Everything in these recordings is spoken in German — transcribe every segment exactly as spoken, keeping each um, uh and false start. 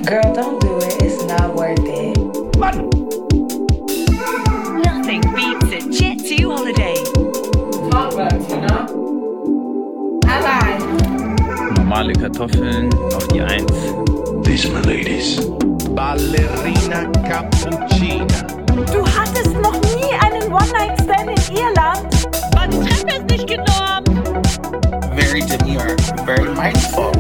Girl, don't do it. It's not worth it. Mann! Nothing beats a Jet two holiday. Talk bugs, you know? I lied. Normale Kartoffeln auf die Eins. These are my ladies. Ballerina Cappuccina. Du hattest noch nie einen One-Night-Stand in Irland? War die Treppe ist nicht genormt. Very demure, very mindful.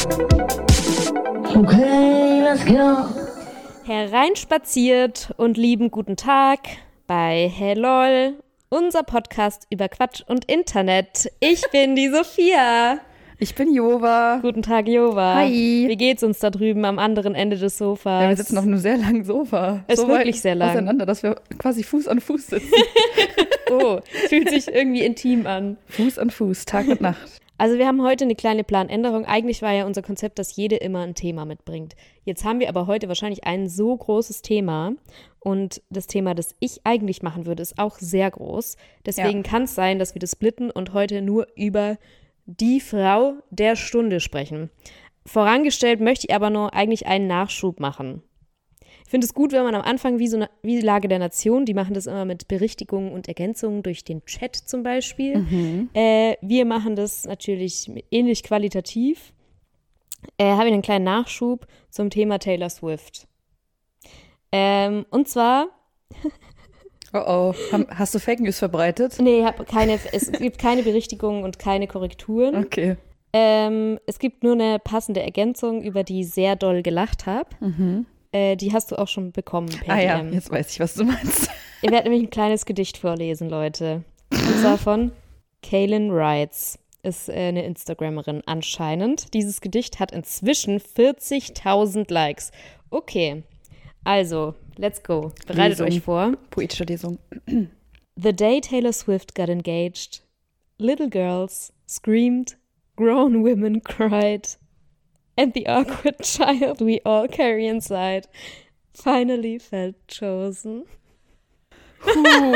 Okay, let's go. Hereinspaziert und lieben guten Tag bei Hey Lol, unser Podcast über Quatsch und Internet. Ich bin die Sophia. Ich bin Jova. Guten Tag, Jova. Hi. Wie geht's uns da drüben am anderen Ende des Sofas? Ja, wir sitzen auf einem sehr langen Sofa. Ist so wirklich weit sehr lang. auseinander, dass wir quasi Fuß an Fuß sitzen. Oh, fühlt sich irgendwie intim an. Fuß an Fuß, Tag und Nacht. Also wir haben heute eine kleine Planänderung. Eigentlich war ja unser Konzept, dass jede immer ein Thema mitbringt. Jetzt haben wir aber heute wahrscheinlich ein so großes Thema. Und das Thema, das ich eigentlich machen würde, ist auch sehr groß. Deswegen Ja. kann kann es sein, dass wir das splitten und heute nur über die Frau der Stunde sprechen. Vorangestellt möchte ich aber nur eigentlich einen Nachschub machen. Ich finde es gut, wenn man am Anfang, wie so eine, wie die Lage der Nation, die machen das immer mit Berichtigungen und Ergänzungen durch den Chat zum Beispiel. Mhm. Äh, wir machen das natürlich ähnlich qualitativ. Äh, habe ich einen kleinen Nachschub zum Thema Taylor Swift. Ähm, und zwar, Oh oh, Ham- hast du Fake News verbreitet? nee, hab keine, es gibt keine Berichtigungen und keine Korrekturen. Okay. Ähm, es gibt nur eine passende Ergänzung, über die ich sehr doll gelacht habe. Mhm. Äh, die hast du auch schon bekommen per Ah ja, D M. jetzt weiß ich, was du meinst. Ihr werdet nämlich ein kleines Gedicht vorlesen, Leute. Und zwar von Kaylin Wrights. Ist äh, eine Instagramerin anscheinend. Dieses Gedicht hat inzwischen vierzigtausend Likes. Okay, also, let's go. Bereitet Lesung. euch vor. Poetische Lesung. The day Taylor Swift got engaged, little girls screamed, grown women cried, and the awkward child we all carry inside finally felt chosen. Puh.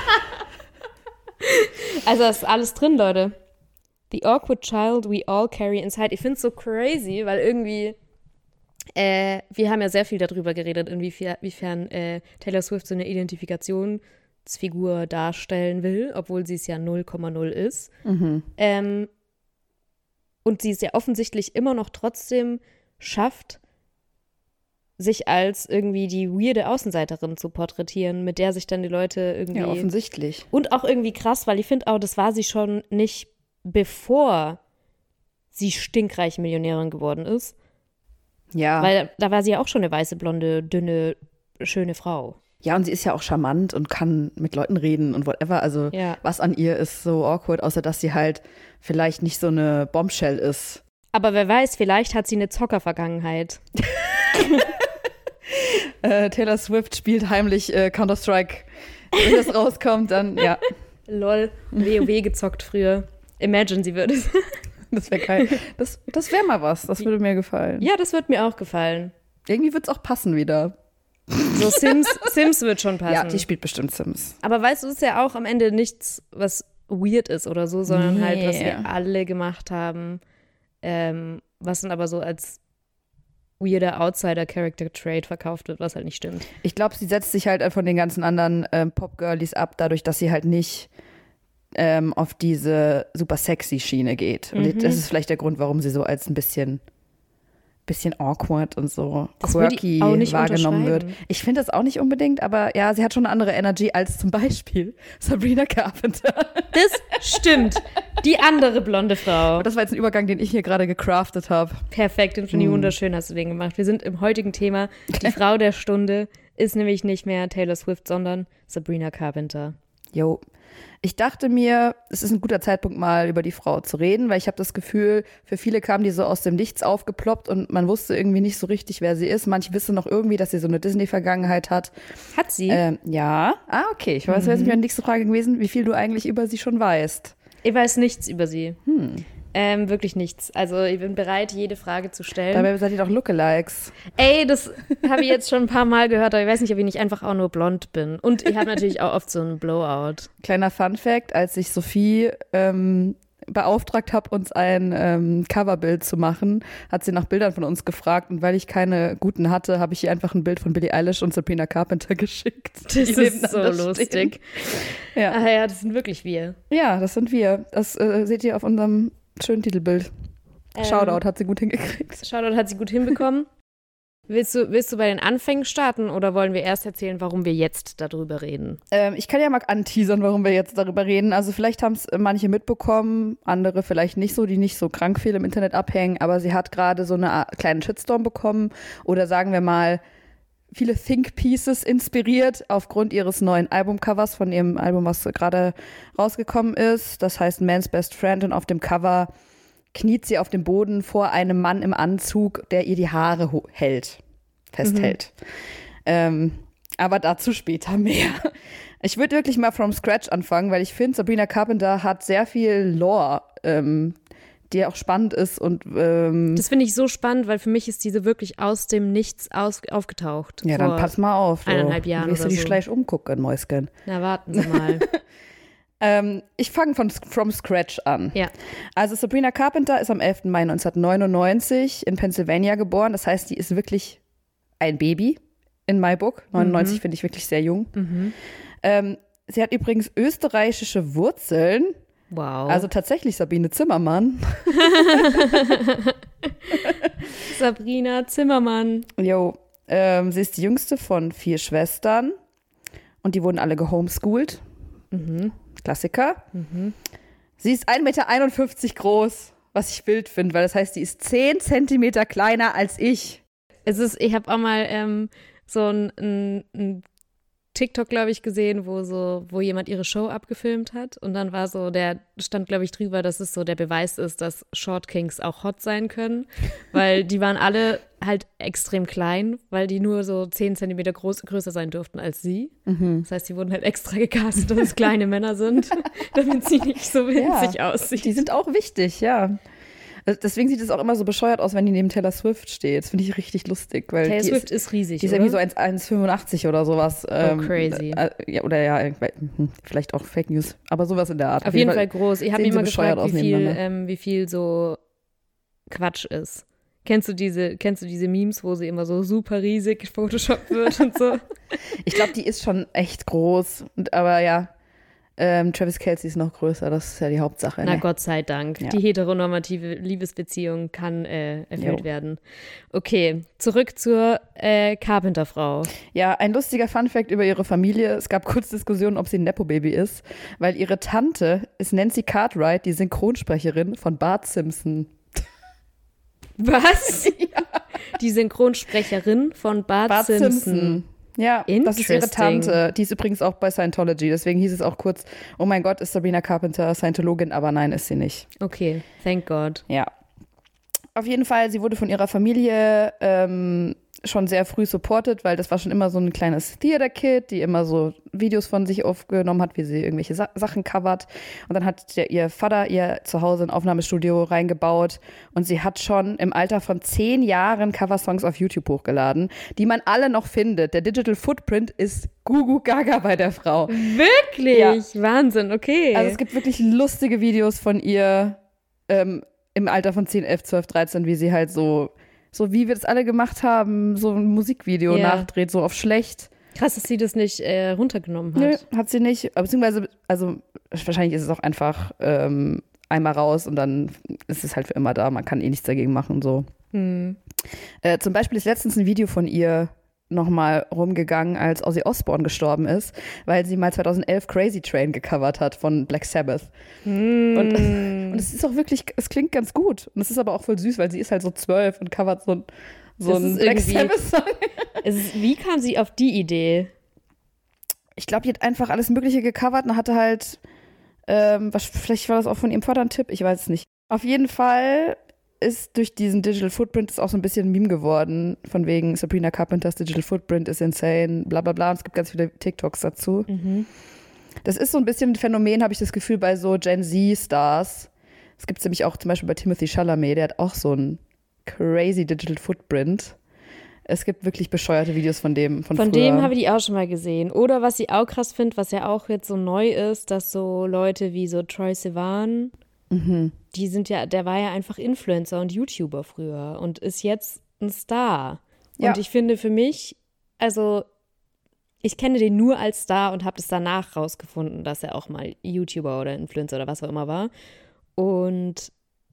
Also, es ist alles drin, Leute. The awkward child we all carry inside. Ich finde es so crazy, weil irgendwie, äh, wir haben ja sehr viel darüber geredet, inwiefern, inwiefern äh, Taylor Swift so eine Identifikationsfigur darstellen will, obwohl sie es ja null Komma null ist. Mhm. Ähm, und sie es ja offensichtlich immer noch trotzdem schafft, sich als irgendwie die weirde Außenseiterin zu porträtieren, mit der sich dann die Leute irgendwie... Ja, offensichtlich. Und auch irgendwie krass, weil ich finde auch, das war sie schon nicht, bevor sie stinkreiche Millionärin geworden ist. Ja. Weil da war sie ja auch schon eine weiße, blonde, dünne, schöne Frau. Ja, und sie ist ja auch charmant und kann mit Leuten reden und whatever. Also Ja. was an ihr ist so awkward, außer dass sie halt vielleicht nicht so eine Bombshell ist. Aber wer weiß, vielleicht hat sie eine Zocker-Vergangenheit. Äh, Taylor Swift spielt heimlich äh, Counter-Strike. Wenn das rauskommt, dann ja, Lol, WoW gezockt früher. Imagine, sie würde es. das wäre geil. Das, das wäre mal was, das würde mir gefallen. Ja, das wird mir auch gefallen. Irgendwie wird es auch passen wieder. So Sims, Sims wird schon passen. Ja, die spielt bestimmt Sims. Aber weißt du, es ist ja auch am Ende nichts, was weird ist oder so, sondern Nee. halt, was wir alle gemacht haben, ähm, was dann aber so als weirder Outsider-Character-Trait verkauft wird, was halt nicht stimmt. Ich glaube, sie setzt sich halt von den ganzen anderen ähm, Pop-Girlies ab, dadurch, dass sie halt nicht ähm, auf diese super sexy Schiene geht. Und Mhm. das ist vielleicht der Grund, warum sie so als ein bisschen, bisschen awkward und so Das würde ich quirky auch nicht wahrgenommen wird. unterschreiben. Ich finde das auch nicht unbedingt, aber ja, sie hat schon eine andere Energy als zum Beispiel Sabrina Carpenter. Das stimmt. Die andere blonde Frau. Das war jetzt ein Übergang, den ich hier gerade gecraftet habe. Perfekt, den finde ich wunderschön, hast du den gemacht. Wir sind im heutigen Thema. Die Frau der Stunde ist nämlich nicht mehr Taylor Swift, sondern Sabrina Carpenter. Jo. Ich dachte mir, es ist ein guter Zeitpunkt, mal über die Frau zu reden, weil ich habe das Gefühl, für viele kam die so aus dem Nichts aufgeploppt und man wusste irgendwie nicht so richtig, wer sie ist. Manche wissen noch irgendwie, dass sie so eine Disney-Vergangenheit hat. Hat sie? Ähm, ja. Ah, okay. Ich weiß, das wäre jetzt meine nächste Frage gewesen, wie viel du eigentlich über sie schon weißt. Ich weiß nichts über sie. Hm. Ähm, wirklich nichts. Also ich bin bereit, jede Frage zu stellen. Dabei seid ihr doch Lookalikes. Ey, das habe ich jetzt schon ein paar Mal gehört, aber ich weiß nicht, ob ich nicht einfach auch nur blond bin. Und ich habe natürlich auch oft so einen Blowout. Kleiner Fun-Fact, als sich Sophie ähm, beauftragt habe, uns ein ähm, Coverbild zu machen, hat sie nach Bildern von uns gefragt und weil ich keine guten hatte, habe ich ihr einfach ein Bild von Billie Eilish und Sabrina Carpenter geschickt. Das ist so lustig. Ja. Ah ja, das sind wirklich wir. Ja, das sind wir. Das äh, seht ihr auf unserem schönen Titelbild. Ähm, Shoutout hat sie gut hingekriegt. Shoutout hat sie gut hinbekommen. Willst du, willst du bei den Anfängen starten oder wollen wir erst erzählen, warum wir jetzt darüber reden? Ähm, ich kann ja mal anteasern, warum wir jetzt darüber reden. Also vielleicht haben es manche mitbekommen, andere vielleicht nicht so, die nicht so krank viel im Internet abhängen, aber sie hat gerade so eine Art kleinen Shitstorm bekommen oder sagen wir mal viele Think Pieces inspiriert aufgrund ihres neuen Albumcovers von ihrem Album, was gerade rausgekommen ist. Das heißt Man's Best Friend und auf dem Cover kniet sie auf dem Boden vor einem Mann im Anzug, der ihr die Haare ho- hält, festhält. Mhm. Ähm, aber dazu später mehr. Ich würde wirklich mal from scratch anfangen, weil ich finde, Sabrina Carpenter hat sehr viel Lore, ähm, die auch spannend ist. Und ähm, das finde ich so spannend, weil für mich ist diese wirklich aus dem Nichts aus- aufgetaucht. Ja, dann pass mal auf. Eineinhalb Jahren willst oder du dich so. gleich umgucken, Mäuschen? Na, warten Sie mal. Ähm, ich fange von from scratch an. Ja. Also Sabrina Carpenter ist am elften Mai neunzehnhundertneunundneunzig in Pennsylvania geboren. Das heißt, die ist wirklich ein Baby in my book. neunundneunzig mhm. finde ich wirklich sehr jung. Mhm. Ähm, sie hat übrigens österreichische Wurzeln. Wow. Also tatsächlich Sabine Zimmermann. Sabrina Zimmermann. Jo, ähm, sie ist die jüngste von vier Schwestern und die wurden alle gehomeschoolt. Mhm. Klassiker. Mhm. Sie ist ein Meter einundfünfzig groß, was ich wild finde, weil das heißt, die ist zehn Zentimeter kleiner als ich. Es ist, ich habe auch mal ähm, so ein, ein, ein TikTok, glaube ich, gesehen, wo so, wo jemand ihre Show abgefilmt hat und dann war so, der stand, glaube ich, drüber, dass es so der Beweis ist, dass Short Kings auch hot sein können, weil die waren alle halt extrem klein, weil die nur so zehn Zentimeter groß, größer sein durften als sie. Mhm. Das heißt, die wurden halt extra gecastet, dass es kleine Männer sind, damit sie nicht so winzig ja, aussieht. Die sind auch wichtig, ja. Deswegen sieht es auch immer so bescheuert aus, wenn die neben Taylor Swift steht. Das finde ich richtig lustig. Weil Taylor die Swift ist, ist riesig, Die ist oder? irgendwie so eins Komma fünfundachtzig oder sowas. Oh, ähm, crazy. Äh, ja, oder ja, hm, vielleicht auch Fake News. Aber sowas in der Art. Auf jeden Fall, Fall groß. Ich habe mich immer gefragt, wie viel, ähm, wie viel so Quatsch ist. Kennst du diese, kennst du diese Memes, wo sie immer so super riesig gefotoshoppt wird und so? Ich glaube, die ist schon echt groß. Und, aber ja, ähm, Travis Kelce ist noch größer. Das ist ja die Hauptsache. Na ne? Gott sei Dank. Ja. Die heteronormative Liebesbeziehung kann äh, erfüllt Jo. werden. Okay, zurück zur äh, Carpenter-Frau. Ja, ein lustiger Funfact über ihre Familie. Es gab kurz Diskussionen, ob sie ein Nepo-Baby ist, weil ihre Tante ist Nancy Cartwright, die Synchronsprecherin von Bart Simpson. Was? Ja. Die Synchronsprecherin von Bart, Bart Simpson. Simpson. Ja, das ist ihre Tante. Die ist übrigens auch bei Scientology. Deswegen hieß es auch kurz, oh mein Gott, ist Sabrina Carpenter Scientologin? Aber nein, ist sie nicht. Okay, thank God. Ja. Auf jeden Fall, sie wurde von ihrer Familie ähm, schon sehr früh supported, weil das war schon immer so ein kleines Theater-Kid, die immer so Videos von sich aufgenommen hat, wie sie irgendwelche Sa- Sachen covert. Und dann hat der, ihr Vater ihr zu Hause ein Aufnahmestudio reingebaut und sie hat schon im Alter von zehn Jahren Coversongs auf YouTube hochgeladen, die man alle noch findet. Der Digital Footprint ist Gugu Gaga bei der Frau. Wirklich? Ja. Wahnsinn, okay. Also es gibt wirklich lustige Videos von ihr ähm, im Alter von zehn, elf, zwölf, dreizehn, wie sie halt so so wie wir das alle gemacht haben, so ein Musikvideo Ja. nachdreht, so auf schlecht. Krass, dass sie das nicht äh, runtergenommen hat. Nö, hat sie nicht. Beziehungsweise, also wahrscheinlich ist es auch einfach ähm, einmal raus und dann ist es halt für immer da. Man kann eh nichts dagegen machen. So. Hm. Äh, zum Beispiel ist letztens ein Video von ihr nochmal rumgegangen, als Ozzy Osbourne gestorben ist, weil sie mal zweitausendelf Crazy Train gecovert hat von Black Sabbath. Mm. Und, und es ist auch wirklich, es klingt ganz gut. Und es ist aber auch voll süß, weil sie ist halt so zwölf und covert so, so Das einen ist Black irgendwie- Sabbath-Song. Es ist, wie kam sie auf die Idee? Ich glaube, die hat einfach alles Mögliche gecovert und hatte halt, ähm, was, vielleicht war das auch von ihrem Vater ein Tipp, ich weiß es nicht. Auf jeden Fall ist durch diesen Digital Footprint ist auch so ein bisschen ein Meme geworden, von wegen Sabrina Carpenters Digital Footprint ist insane, bla bla bla. Und es gibt ganz viele TikToks dazu. Mhm. Das ist so ein bisschen ein Phänomen, habe ich das Gefühl, bei so Gen Z-Stars. Es gibt es nämlich auch zum Beispiel bei Timothée Chalamet, der hat auch so einen crazy Digital Footprint. Es gibt wirklich bescheuerte Videos von dem, von, Von früher. dem habe ich die auch schon mal gesehen. Oder was ich auch krass finde, was ja auch jetzt so neu ist, dass so Leute wie so Troye Sivan Mhm. Die sind ja, der war ja einfach Influencer und YouTuber früher und ist jetzt ein Star. Ja. Und ich finde für mich, also ich kenne den nur als Star und habe es danach rausgefunden, dass er auch mal YouTuber oder Influencer oder was auch immer war. Und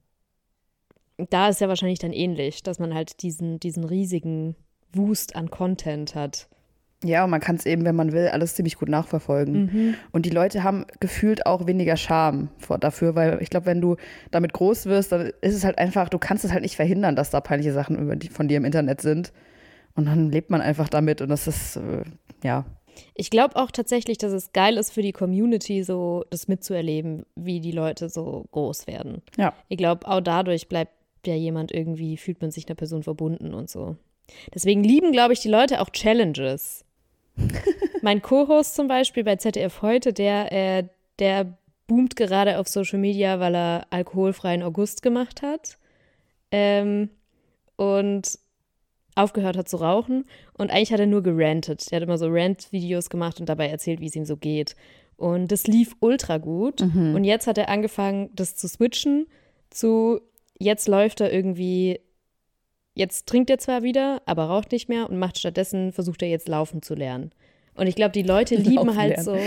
da ist ja wahrscheinlich dann ähnlich, dass man halt diesen, diesen riesigen Wust an Content hat. Ja, und man kann es eben, wenn man will, alles ziemlich gut nachverfolgen. Mhm. Und die Leute haben gefühlt auch weniger Scham vor, dafür, weil ich glaube, wenn du damit groß wirst, dann ist es halt einfach, du kannst es halt nicht verhindern, dass da peinliche Sachen über die, von dir im Internet sind. Und dann lebt man einfach damit und das ist, äh, ja. Ich glaube auch tatsächlich, dass es geil ist für die Community, so das mitzuerleben, wie die Leute so groß werden. Ja. Ich glaube, auch dadurch bleibt ja jemand irgendwie, fühlt man sich einer Person verbunden und so. Deswegen lieben, glaube ich, die Leute auch Challenges. Mein Co-Host zum Beispiel bei Z D F heute, der, äh, der boomt gerade auf Social Media, weil er alkoholfreien August gemacht hat ähm, und aufgehört hat zu rauchen. Und eigentlich hat er nur gerantet. Der hat immer so Rant-Videos gemacht und dabei erzählt, wie es ihm so geht. Und das lief ultra gut. Mhm. Und jetzt hat er angefangen, das zu switchen zu, jetzt läuft er irgendwie, jetzt trinkt er zwar wieder, aber raucht nicht mehr und macht stattdessen, versucht er jetzt laufen zu lernen. Und ich glaube, die Leute lieben Laufen halt so.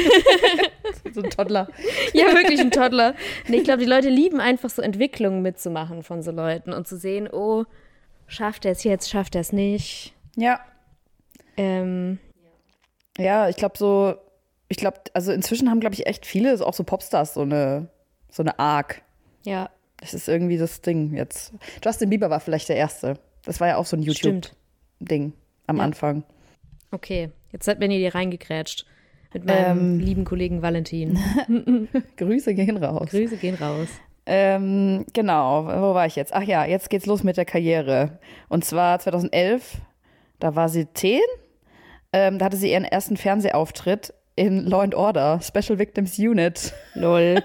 So ein Toddler. Ja, wirklich ein Toddler. Und ich glaube, die Leute lieben einfach so Entwicklungen mitzumachen von so Leuten und zu sehen, oh, schafft er es jetzt, schafft er es nicht. Ja. Ähm, Ja, ich glaube so, ich glaube, also inzwischen haben, glaube ich, echt viele, auch so Popstars, so eine, so eine Arc. ja, Das ist irgendwie das Ding jetzt. Justin Bieber war vielleicht der Erste. Das war ja auch so ein stimmt. YouTube-Ding am Ja. Anfang. Okay, jetzt hat Benny dir reingekrätscht. Mit meinem Ähm. lieben Kollegen Valentin. Grüße gehen raus. Grüße gehen raus. Ähm, genau, wo war ich jetzt? Ach ja, jetzt geht's los mit der Karriere. Und zwar zweitausendelf, da war sie zehn. Ähm, da hatte sie ihren ersten Fernsehauftritt in Law and Order, Special Victims Unit. Lol.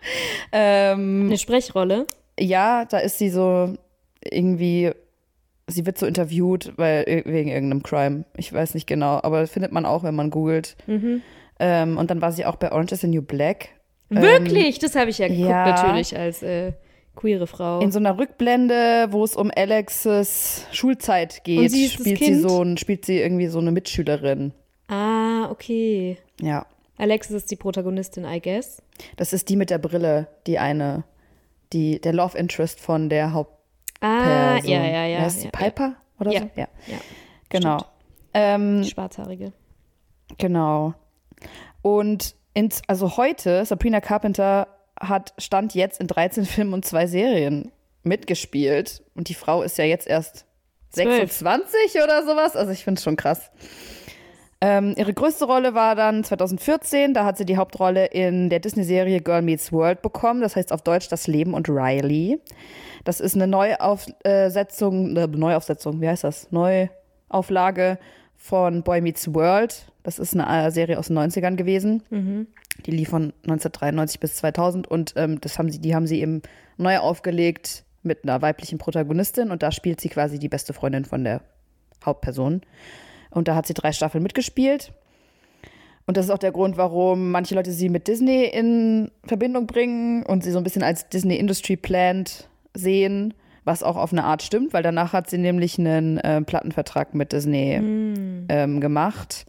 ähm, Eine Sprechrolle? ja, da ist sie so irgendwie, sie wird so interviewt, weil wegen irgendeinem Crime. Ich weiß nicht genau, aber das findet man auch, wenn man googelt. Mhm. Ähm, und dann war sie auch bei Orange is the New Black. Wirklich? Das habe ich ja geguckt, ja. natürlich, als äh, queere Frau. In so einer Rückblende, wo es um Alexes Schulzeit geht, Und sie ist das spielt sie Kind? so ein, spielt sie irgendwie so eine Mitschülerin. ah, okay. Ja, Alexis ist die Protagonistin, I guess. das ist die mit der Brille, die eine, die der Love Interest von der Hauptperson. Ah, ja, ja, ja. Wer ist die, ja, Piper oder Ja. so? Ja, Ja, genau. stimmt. Ähm, Die Schwarzhaarige. genau. Und ins, also heute, Sabrina Carpenter hat Stand jetzt in dreizehn Filmen und zwei Serien mitgespielt. Und die Frau ist ja jetzt erst Zwölf. sechsundzwanzig oder sowas. Also ich finde es schon krass. Ähm, ihre größte Rolle war dann zweitausendvierzehn. Da hat sie die Hauptrolle in der Disney-Serie Girl Meets World bekommen. Das heißt auf Deutsch Das Leben und Riley. Das ist eine Neuaufsetzung, eine Neuaufsetzung, wie heißt das? Neuauflage von Boy Meets World. Das ist eine äh, Serie aus den neunzigern gewesen. Mhm. Die lief von neunzehnhundertdreiundneunzig bis zweitausend und ähm, das haben sie, die haben sie eben neu aufgelegt mit einer weiblichen Protagonistin und da spielt sie quasi die beste Freundin von der Hauptperson. Und da hat sie drei Staffeln mitgespielt. Und das ist auch der Grund, warum manche Leute sie mit Disney in Verbindung bringen und sie so ein bisschen als Disney Industry Plant sehen, was auch auf eine Art stimmt, weil danach hat sie nämlich einen äh, Plattenvertrag mit Disney Mm. ähm, gemacht.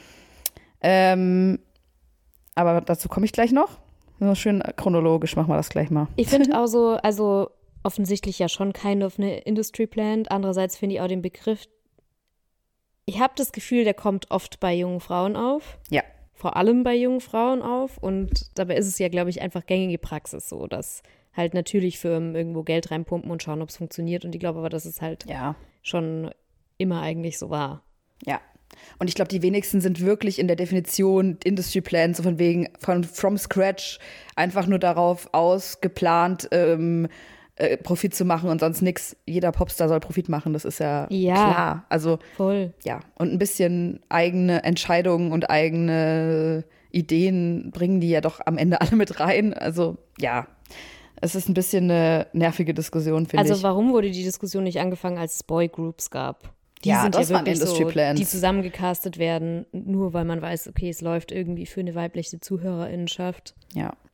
Ähm, aber dazu komme ich gleich noch. So schön chronologisch machen wir das gleich mal. Ich finde auch so, also offensichtlich ja schon kind of eine Industry Plant. Andererseits finde ich auch den Begriff, ich habe das Gefühl, der kommt oft bei jungen Frauen auf. Ja. Vor allem bei jungen Frauen auf. Und dabei ist es ja, glaube ich, einfach gängige Praxis so, dass halt natürlich Firmen irgendwo Geld reinpumpen und schauen, ob es funktioniert. Und ich glaube aber, dass es halt Ja. schon immer eigentlich so war. Ja. Und ich glaube, die wenigsten sind wirklich in der Definition Industry Plan, so von wegen von from scratch, einfach nur darauf ausgeplant, ähm, äh, Profit zu machen und sonst nichts. Jeder Popstar soll Profit machen, das ist ja, Ja. klar. Also Voll. ja, und ein bisschen eigene Entscheidungen und eigene Ideen bringen die ja doch am Ende alle mit rein. Also ja, es ist ein bisschen eine nervige Diskussion, finde Also ich. warum wurde die Diskussion nicht angefangen, als es Boygroups gab? Die Ja, sind das ja waren wirklich Industry so, Plans. die zusammengecastet werden, nur weil man weiß, okay, es läuft irgendwie für eine weibliche Zuhörerinnenschaft. Ja.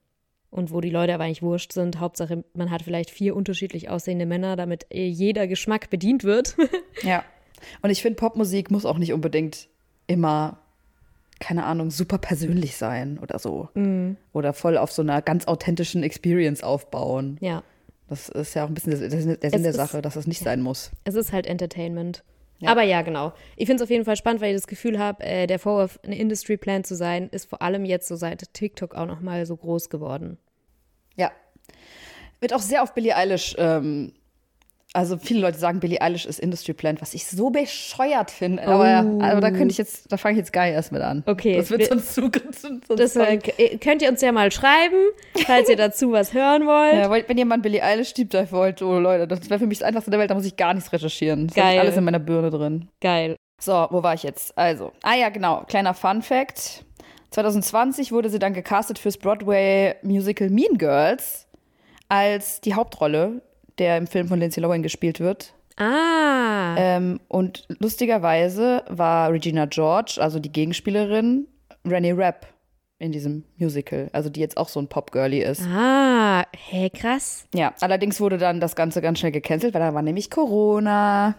und wo die Leute aber eigentlich wurscht sind. Hauptsache, man hat vielleicht vier unterschiedlich aussehende Männer, damit jeder Geschmack bedient wird. Ja. Und ich finde, Popmusik muss auch nicht unbedingt immer, keine Ahnung, super persönlich sein oder so. Mhm. Oder voll auf so einer ganz authentischen Experience aufbauen. Ja. Das ist ja auch ein bisschen der, der Sinn Es der ist- Sache, dass das nicht sein muss. Es ist halt Entertainment. Ja. Aber ja, genau. Ich finde es auf jeden Fall spannend, weil ich das Gefühl habe, äh, der Vorwurf, eine Industry Plan zu sein, ist vor allem jetzt so seit TikTok auch noch mal so groß geworden. Ja. Wird auch sehr auf Billie Eilish, ähm, also viele Leute sagen, Billie Eilish ist Industry Plant, was ich so bescheuert finde. Aber, Oh. aber da könnte ich jetzt, da fange ich jetzt gar nicht erst mit an. Okay, Das wird wir- sonst zu. Sonst Das äh, k- könnt ihr uns ja mal schreiben, falls ihr dazu was hören wollt. ja, wollt- wenn jemand Billie Eilish Deep Dive wollt, oh Leute, das wäre für mich das Einfachste der Welt, da muss ich gar nichts recherchieren. Das Geil. ist alles in meiner Birne drin. Geil. So, wo war ich jetzt? Also, ah ja, genau, kleiner Fun Fact. zwanzig zwanzig wurde sie dann gecastet fürs Broadway-Musical Mean Girls als die Hauptrolle, der im Film von Lindsay Lohan gespielt wird. Ah. Ähm, und lustigerweise war Regina George, also die Gegenspielerin, Rennie Rapp in diesem Musical, also die jetzt auch so ein Pop-Girlie ist. Ah. Hä, krass. Ja, allerdings wurde dann das Ganze ganz schnell gecancelt, weil da war nämlich Corona.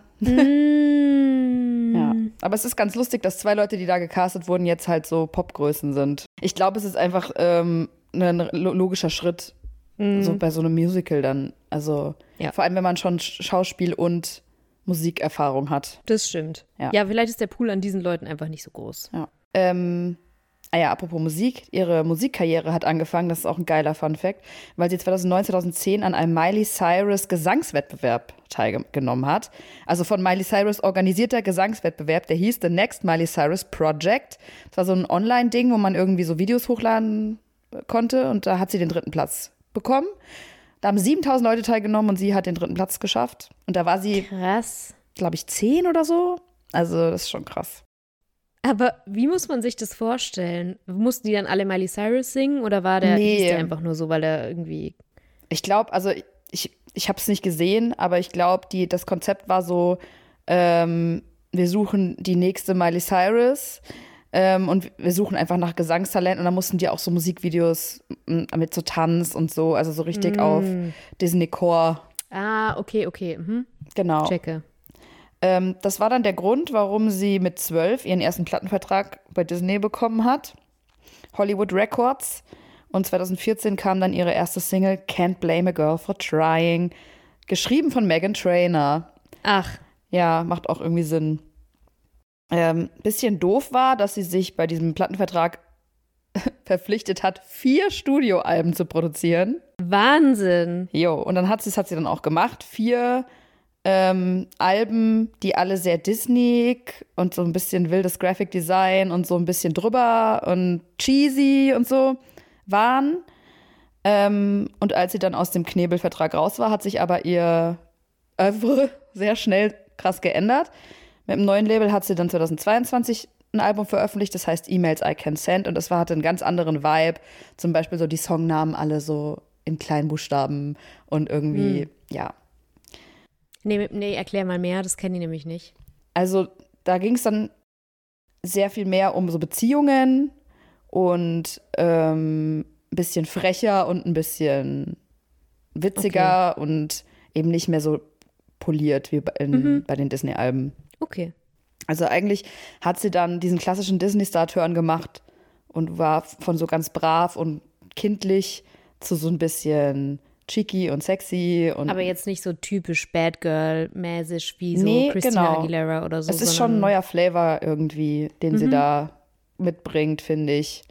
Mm. Ja, aber es ist ganz lustig, dass zwei Leute, die da gecastet wurden, jetzt halt so Popgrößen sind. Ich glaube, es ist einfach ähm, ein lo- logischer Schritt, so bei so einem Musical dann. Also Ja. vor allem, wenn man schon Sch- Schauspiel- und Musikerfahrung hat. Das stimmt. Ja. Ja. vielleicht ist der Pool an diesen Leuten einfach nicht so groß. Ja. Ähm, ah ja, apropos Musik. Ihre Musikkarriere hat angefangen, das ist auch ein geiler Funfact, weil sie zweitausendneun, zweitausendzehn an einem Miley Cyrus Gesangswettbewerb teilgenommen hat. Also von Miley Cyrus organisierter Gesangswettbewerb, der hieß The Next Miley Cyrus Project. Das war so ein Online-Ding, wo man irgendwie so Videos hochladen konnte und da hat sie den dritten Platz bekommen. Da haben siebentausend Leute teilgenommen und sie hat den dritten Platz geschafft. Und da war sie, Krass. glaube ich, zehn oder so. Also das ist schon krass. Aber wie muss man sich das vorstellen? Mussten die dann alle Miley Cyrus singen oder war der, Nee. hieß der einfach nur so, weil er irgendwie. Ich glaube, also ich, ich habe es nicht gesehen, aber ich glaube, die das Konzept war so, ähm, wir suchen die nächste Miley Cyrus ähm, und wir suchen einfach nach Gesangstalent und dann mussten die auch so Musikvideos m, mit so Tanz und so, also so richtig Mm. auf Disney-Core. Ah, okay, okay. Mhm. Genau. Checke. Ähm, das war dann der Grund, warum sie mit zwölf ihren ersten Plattenvertrag bei Disney bekommen hat, Hollywood Records. Und zweitausendvierzehn kam dann ihre erste Single Can't Blame a Girl for Trying, geschrieben von Meghan Trainor. Ach, Ja, macht auch irgendwie Sinn. Ähm, bisschen doof war, dass sie sich bei diesem Plattenvertrag verpflichtet hat, vier Studioalben zu produzieren. Wahnsinn. Jo, und dann hat sie, das hat sie dann auch gemacht. Vier ähm, Alben, die alle sehr Disney und so ein bisschen wildes Graphic Design und so ein bisschen drüber und cheesy und so waren. Ähm, und als sie dann aus dem Knebelvertrag raus war, hat sich aber ihr Oeuvre sehr schnell krass geändert. Mit dem neuen Label hat sie dann zweitausendzweiundzwanzig ein Album veröffentlicht, das heißt E-Mails I Can Send und das war, hatte einen ganz anderen Vibe. Zum Beispiel so die Songnamen alle so in Kleinbuchstaben und irgendwie, Hm. ja. Nee, nee, erklär mal mehr, das kenne ich nämlich nicht. Also da ging es dann sehr viel mehr um so Beziehungen und ähm, ein bisschen frecher und ein bisschen witziger und eben nicht mehr so poliert wie bei, in, Mhm. bei den Disney-Alben. Okay. Also eigentlich hat sie dann diesen klassischen Disney-Star-Turn gemacht und war von so ganz brav und kindlich zu so ein bisschen cheeky und sexy. Und Aber jetzt nicht so typisch Bad Girl-mäßig wie so Nee, Christina genau. Aguilera oder so. es ist schon ein sondern- neuer Flavor irgendwie, den sie Mhm. da mitbringt, finde ich.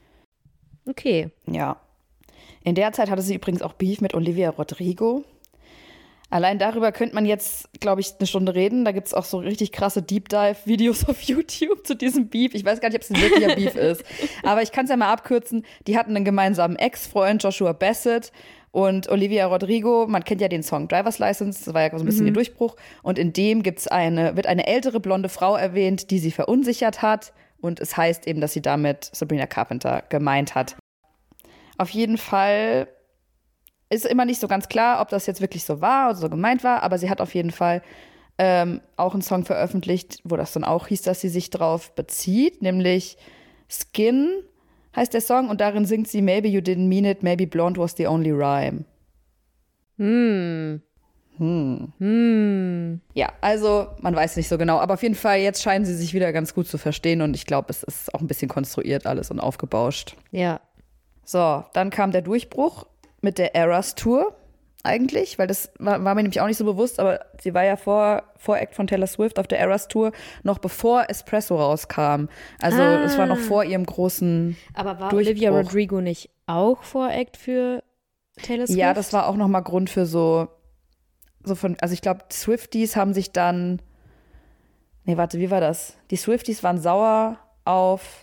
Okay. Ja. In der Zeit hatte sie übrigens auch Beef mit Olivia Rodrigo. Allein darüber könnte man jetzt, glaube ich, eine Stunde reden. Da gibt es auch so richtig krasse Deep-Dive-Videos auf YouTube zu diesem Beef. Ich weiß gar nicht, ob es ein wirklicher Beef ist. Aber ich kann es ja mal abkürzen. Die hatten einen gemeinsamen Ex-Freund, Joshua Bassett. Und Olivia Rodrigo, man kennt ja den Song Driver's License, das war ja so ein bisschen ihr Durchbruch. Und in dem gibt's eine, wird eine ältere blonde Frau erwähnt, die sie verunsichert hat. Und es heißt eben, dass sie damit Sabrina Carpenter gemeint hat. Auf jeden Fall ist immer nicht so ganz klar, ob das jetzt wirklich so war oder so gemeint war, aber sie hat auf jeden Fall ähm, auch einen Song veröffentlicht, wo das dann auch hieß, dass sie sich drauf bezieht, nämlich Skin heißt der Song. Und darin singt sie Maybe you didn't mean it, maybe blonde was the only rhyme. Hm. Hm. Hm. Ja, also man weiß nicht so genau. Aber auf jeden Fall, jetzt scheinen sie sich wieder ganz gut zu verstehen. Und ich glaube, es ist auch ein bisschen konstruiert alles und aufgebauscht. Ja. So, dann kam der Durchbruch mit der Eras Tour eigentlich, weil das war, war mir nämlich auch nicht so bewusst, aber sie war ja vor Voract von Taylor Swift auf der Eras Tour, noch bevor Espresso rauskam. Also Ah. es war noch vor ihrem großen Aber war Durchbruch. Olivia Rodrigo nicht auch Voract für Taylor Swift? Ja, das war auch nochmal Grund für so, so von, also ich glaube, Swifties haben sich dann, nee, warte, wie war das? Die Swifties waren sauer auf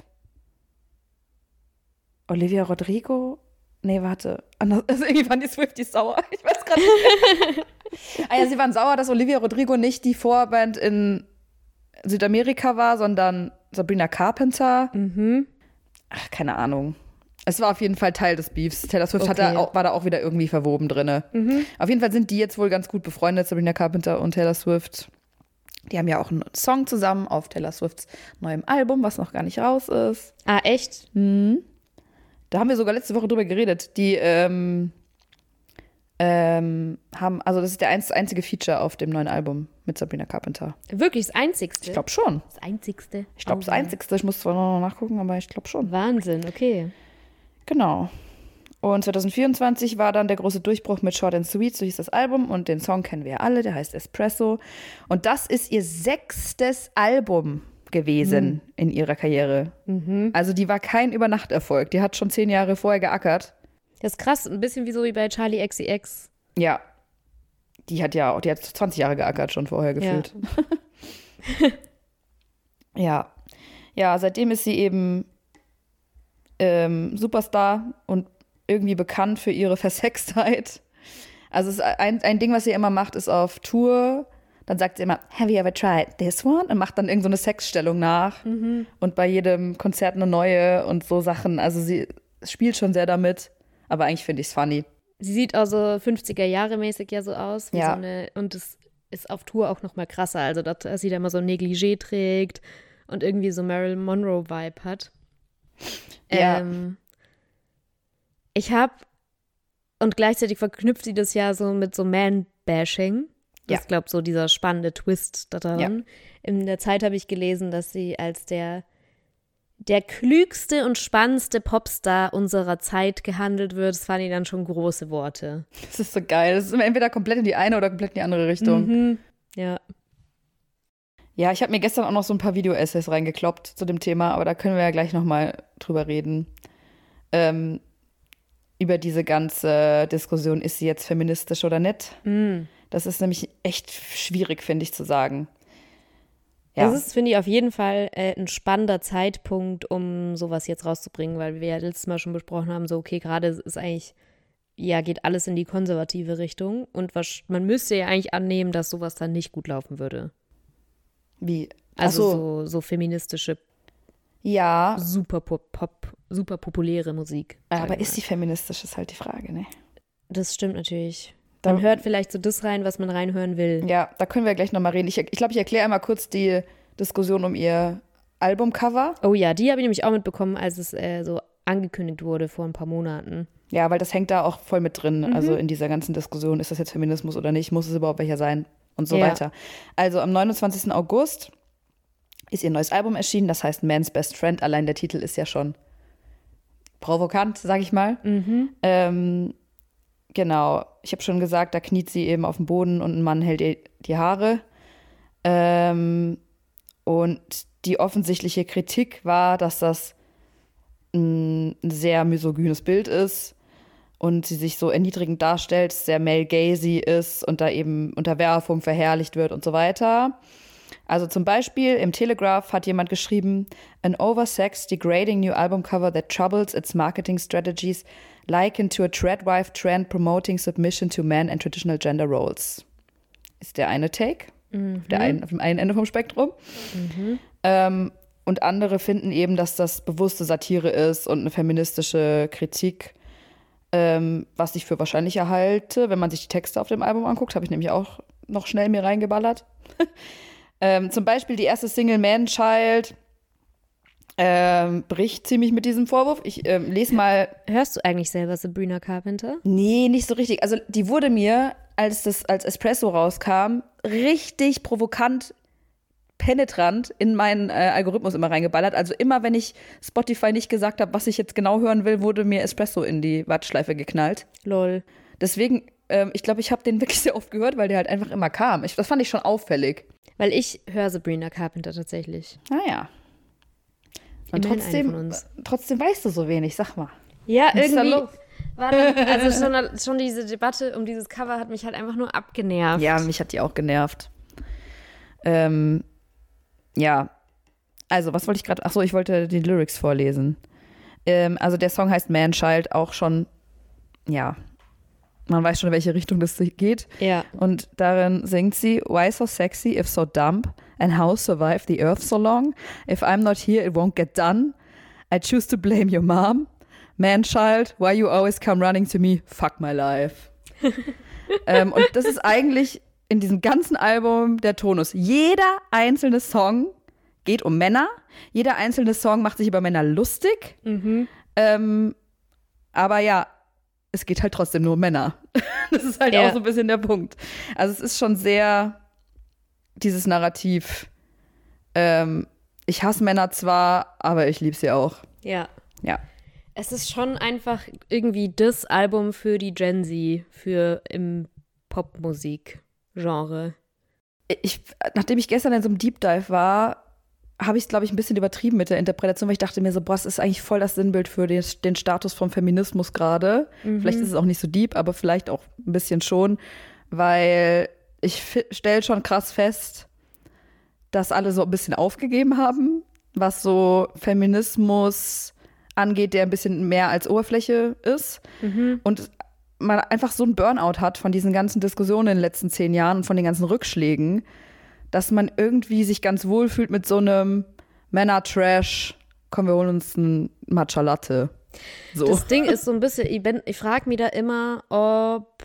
Olivia Rodrigo? Nee, warte. Anders, also irgendwie waren die Swifties sauer. Ich weiß gerade nicht. ah ja, sie waren sauer, dass Olivia Rodrigo nicht die Vorband in Südamerika war, sondern Sabrina Carpenter. Mhm. Ach, keine Ahnung. Es war auf jeden Fall Teil des Beefs. Taylor Swift hat Okay. da auch, war da auch wieder irgendwie verwoben drin. Mhm. Auf jeden Fall sind die jetzt wohl ganz gut befreundet, Sabrina Carpenter und Taylor Swift. Die haben ja auch einen Song zusammen auf Taylor Swifts neuem Album, was noch gar nicht raus ist. Ah, echt? Mhm. Da haben wir sogar letzte Woche drüber geredet. Die ähm, ähm, haben, also das ist der einz- einzige Feature auf dem neuen Album mit Sabrina Carpenter. Wirklich das Einzigste? Ich glaube schon. Das Einzigste? Ich glaube, Oh, das Einzigste. Ich muss zwar noch nachgucken, aber ich glaube schon. Wahnsinn, okay. Genau. Und zwanzig vierundzwanzig war dann der große Durchbruch mit Short and Sweet, so hieß das Album. Und den Song kennen wir ja alle, der heißt Espresso. Und das ist ihr sechstes Album gewesen mhm. in ihrer Karriere. Mhm. Also die war kein Übernachterfolg. Die hat schon zehn Jahre vorher geackert. Das ist krass, ein bisschen wie so wie bei Charli X C X. Ja. Die hat ja auch, die hat zwanzig Jahre geackert schon vorher gefühlt. Ja. ja. Ja, seitdem ist sie eben ähm, Superstar und irgendwie bekannt für ihre Versextheit. Also es ist ein, ein Ding, was sie immer macht, ist auf Tour. Dann sagt sie immer, have you ever tried this one? Und macht dann irgend so eine Sexstellung nach. Mhm. Und bei jedem Konzert eine neue und so Sachen. Also sie spielt schon sehr damit. Aber eigentlich finde ich es funny. Sie sieht auch so fünfziger-Jahre-mäßig ja so aus. Wie Ja. so eine, und es ist auf Tour auch noch mal krasser. Also, dass sie da immer so ein Negligé trägt und irgendwie so Marilyn Monroe-Vibe hat. Ja. Ähm, ich habe, und gleichzeitig verknüpft sie das ja so mit so Man-Bashing. Das Ja. ist, glaube ich, so dieser spannende Twist daran. Ja. In der Zeit habe ich gelesen, dass sie als der, der klügste und spannendste Popstar unserer Zeit gehandelt wird. Das fand ich dann schon große Worte. Das ist so geil. Das ist immer entweder komplett in die eine oder komplett in die andere Richtung. Mhm. Ja. Ja, ich habe mir gestern auch noch so ein paar Video-Essays reingekloppt zu dem Thema, aber da können wir ja gleich nochmal drüber reden. Ähm, über diese ganze Diskussion, ist sie jetzt feministisch oder nicht? Mhm. Das ist nämlich echt schwierig, finde ich, zu sagen. Ja. Das ist, finde ich, auf jeden Fall äh, ein spannender Zeitpunkt, um sowas jetzt rauszubringen, weil wir ja letztes Mal schon besprochen haben, so okay, gerade ist eigentlich, ja, geht alles in die konservative Richtung und was, man müsste ja eigentlich annehmen, dass sowas dann nicht gut laufen würde. Wie? Also Ach so. so, so feministische, Ja, super Pop, Pop, super populäre Musik. sagen aber wir ist mal. sie feministisch, ist halt die Frage, ne? Das stimmt natürlich. Da- Man hört vielleicht so das rein, was man reinhören will. Ja, da können wir gleich nochmal reden. Ich, ich glaube, ich erkläre einmal kurz die Diskussion um ihr Albumcover. Oh ja, die habe ich nämlich auch mitbekommen, als es äh, so angekündigt wurde vor ein paar Monaten. Ja, weil das hängt da auch voll mit drin. Mhm. Also in dieser ganzen Diskussion, ist das jetzt Feminismus oder nicht? Muss es überhaupt welcher sein? Und so Ja. weiter. Also am neunundzwanzigsten August ist ihr neues Album erschienen, das heißt Man's Best Friend. Allein der Titel ist ja schon provokant, sag ich mal. Mhm. Ähm, genau, ich habe schon gesagt, da kniet sie eben auf dem Boden und ein Mann hält ihr die Haare. Ähm, und die offensichtliche Kritik war, dass das ein sehr misogynes Bild ist und sie sich so erniedrigend darstellt, sehr male gazy ist und da eben Unterwerfung verherrlicht wird und so weiter. Also zum Beispiel im Telegraph hat jemand geschrieben, an oversexed, degrading new album cover that troubles its marketing strategies, likened to a treadwife trend promoting submission to men and traditional gender roles. Ist der eine Take, Mhm. auf, der einen, auf dem einen Ende vom Spektrum. Mhm. Ähm, und andere finden eben, dass das bewusste Satire ist und eine feministische Kritik, ähm, was ich für wahrscheinlicher halte, wenn man sich die Texte auf dem Album anguckt, habe ich nämlich auch noch schnell mir reingeballert. ähm, zum Beispiel die erste Single Man Child ähm, bricht ziemlich mit diesem Vorwurf. Ich ähm, lese mal. Hörst du eigentlich selber Sabrina Carpenter? Nee, nicht so richtig. Also die wurde mir, als das als Espresso rauskam, richtig provokant, penetrant in meinen äh, Algorithmus immer reingeballert. Also immer, wenn ich Spotify nicht gesagt habe, was ich jetzt genau hören will, wurde mir Espresso in die Warteschleife geknallt. Lol. Deswegen, ähm, ich glaube, ich habe den wirklich sehr oft gehört, weil der halt einfach immer kam. Ich, das fand ich schon auffällig. Weil ich höre Sabrina Carpenter tatsächlich. Naja. Und Immerhin trotzdem, eine von uns. trotzdem weißt du so wenig, sag mal. Ja, Was ist da irgendwie. los? War dann, also schon, schon diese Debatte um dieses Cover hat mich halt einfach nur abgenervt. Ja, mich hat die auch genervt. Ähm, ja. Also, was wollte ich gerade? Achso, ich wollte die Lyrics vorlesen. Ähm, also, der Song heißt Man-Child, auch schon, ja, man weiß schon, in welche Richtung das geht. Ja. Und darin singt sie: Why so sexy if so dumb? And how survive the earth so long? If I'm not here, it won't get done. I choose to blame your mom. Man-Child, why you always come running to me? Fuck my life. ähm, und das ist eigentlich in diesem ganzen Album der Tonus. Jeder einzelne Song geht um Männer. Jeder einzelne Song macht sich über Männer lustig. Mhm. Ähm, aber ja, es geht halt trotzdem nur um Männer. Das ist halt Ja. auch so ein bisschen der Punkt. Also es ist schon sehr dieses Narrativ. Ähm, ich hasse Männer zwar, aber ich liebe sie auch. Ja. Ja. Es ist schon einfach irgendwie das Album für die Gen Z, für im Popmusik-Genre. Ich, nachdem ich gestern in so einem Deep Dive war, habe ich es, glaube ich, ein bisschen übertrieben mit der Interpretation, weil ich dachte mir so, boah, das ist eigentlich voll das Sinnbild für den, den Status vom Feminismus gerade. Mhm. Vielleicht ist es auch nicht so deep, aber vielleicht auch ein bisschen schon, weil ich stelle schon krass fest, dass alle so ein bisschen aufgegeben haben, was so Feminismus angeht, der ein bisschen mehr als Oberfläche ist. Mhm. Und man einfach so einen Burnout hat von diesen ganzen Diskussionen in den letzten zehn Jahren und von den ganzen Rückschlägen, dass man irgendwie sich ganz wohl fühlt mit so einem Männer-Trash, komm, wir holen uns einen Matcha Latte. So. Das Ding ist so ein bisschen, ich, bin- ich frage mich da immer, ob,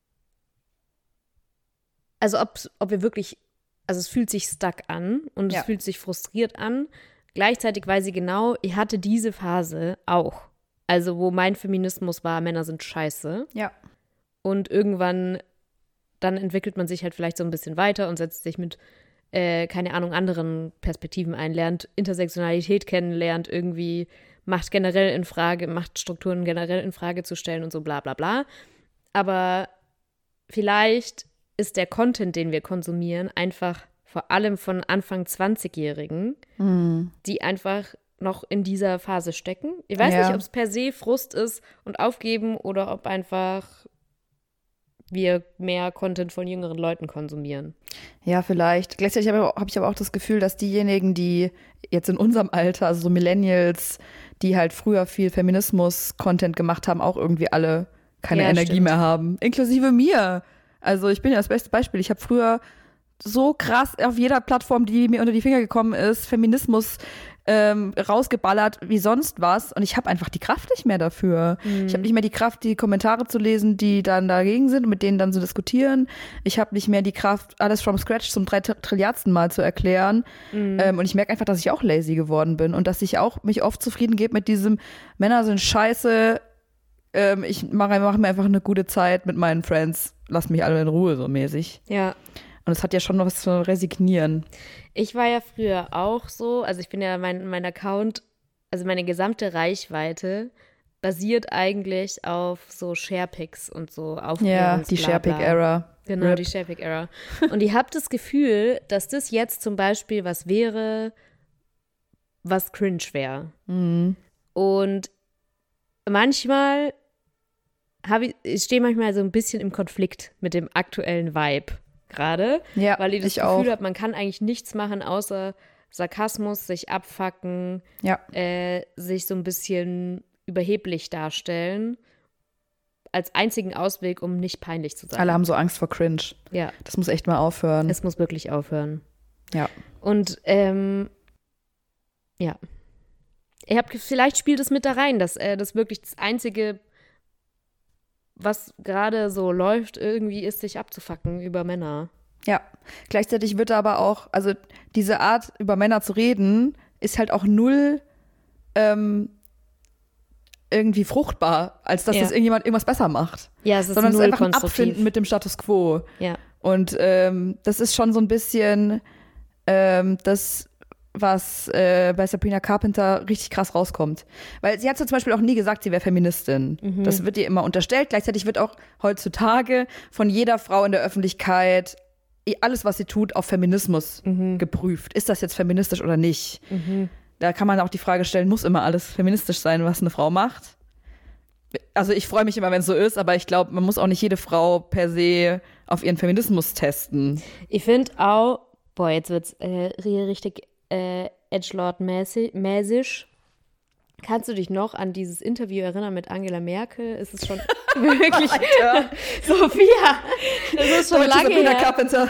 also ob, ob wir wirklich, also es fühlt sich stuck an und es Ja. fühlt sich frustriert an. Gleichzeitig weiß ich genau, ich hatte diese Phase auch. Also wo mein Feminismus war, Männer sind scheiße. Ja. Und irgendwann, dann entwickelt man sich halt vielleicht so ein bisschen weiter und setzt sich mit, äh, keine Ahnung, anderen Perspektiven ein, lernt Intersektionalität kennen, lernt irgendwie, macht generell in Frage, macht Strukturen generell in Frage zu stellen und so bla bla bla. Aber vielleicht ist der Content, den wir konsumieren, einfach vor allem von Anfang zwanzigjährigen, Mhm. die einfach noch in dieser Phase stecken. Ich weiß Ja. nicht, ob es per se Frust ist und Aufgeben oder ob einfach wir mehr Content von jüngeren Leuten konsumieren. Ja, vielleicht. Gleichzeitig habe hab ich aber auch das Gefühl, dass diejenigen, die jetzt in unserem Alter, also so Millennials, die halt früher viel Feminismus-Content gemacht haben, auch irgendwie alle keine Ja, Energie stimmt. mehr haben. Inklusive mir. Also ich bin ja das beste Beispiel. Ich habe früher so krass auf jeder Plattform, die mir unter die Finger gekommen ist, Feminismus ähm, rausgeballert wie sonst was. Und ich habe einfach die Kraft nicht mehr dafür. Mhm. Ich habe nicht mehr die Kraft, die Kommentare zu lesen, die dann dagegen sind und mit denen dann zu diskutieren. Ich habe nicht mehr die Kraft, alles from scratch zum drei Trilliardsten Mal zu erklären. Mhm. Ähm, und ich merke einfach, dass ich auch lazy geworden bin und dass ich auch mich oft zufrieden gebe mit diesem Männer sind scheiße, ähm, ich mache mach mir einfach eine gute Zeit mit meinen Friends, lasst mich alle in Ruhe, so mäßig. Ja. Und es hat ja schon noch was zu resignieren. Ich war ja früher auch so, also ich bin ja, mein, mein Account, also meine gesamte Reichweite basiert eigentlich auf so Sharepics und so Ja, Aufklärungs- die bla, bla. Sharepick-Era. Genau, Rip. die Sharepick-Era. Und ich habe das Gefühl, dass das jetzt zum Beispiel was wäre, was cringe wäre. Mhm. Und manchmal habe ich, ich stehe manchmal so ein bisschen im Konflikt mit dem aktuellen Vibe gerade, Ja, weil ich das ich Gefühl auch. habe, man kann eigentlich nichts machen, außer Sarkasmus, sich abfacken, Ja. äh, sich so ein bisschen überheblich darstellen, als einzigen Ausweg, um nicht peinlich zu sein. Alle haben so Angst vor Cringe. Ja, Das muss echt mal aufhören. es muss wirklich aufhören. Ja. Und ähm, ja, ich habe vielleicht spielt es mit da rein, dass äh, das wirklich das einzige, was gerade so läuft, irgendwie ist, sich abzufacken über Männer. Ja, gleichzeitig wird aber auch, also diese Art, über Männer zu reden, ist halt auch null ähm, irgendwie fruchtbar, als dass Ja. das irgendjemand irgendwas besser macht. Ja, es ist Sondern es ist null einfach ein konstruktiv. Abfinden mit dem Status quo. Ja. Und ähm, das ist schon so ein bisschen ähm, das, was äh, bei Sabrina Carpenter richtig krass rauskommt. Weil sie hat so zum Beispiel auch nie gesagt, sie wäre Feministin. Mhm. Das wird ihr immer unterstellt. Gleichzeitig wird auch heutzutage von jeder Frau in der Öffentlichkeit alles, was sie tut, auf Feminismus Mhm. geprüft. Ist das jetzt feministisch oder nicht? Mhm. Da kann man auch die Frage stellen, muss immer alles feministisch sein, was eine Frau macht? Also ich freue mich immer, wenn es so ist, aber ich glaube, man muss auch nicht jede Frau per se auf ihren Feminismus testen. Ich finde auch, boah, jetzt wird's äh, richtig äh, Edgelord-mäßig. Kannst du dich noch an dieses Interview erinnern mit Angela Merkel? Ist es schon wirklich Sophia, das ist schon Deutsche lange Sabrina her. Carpenter.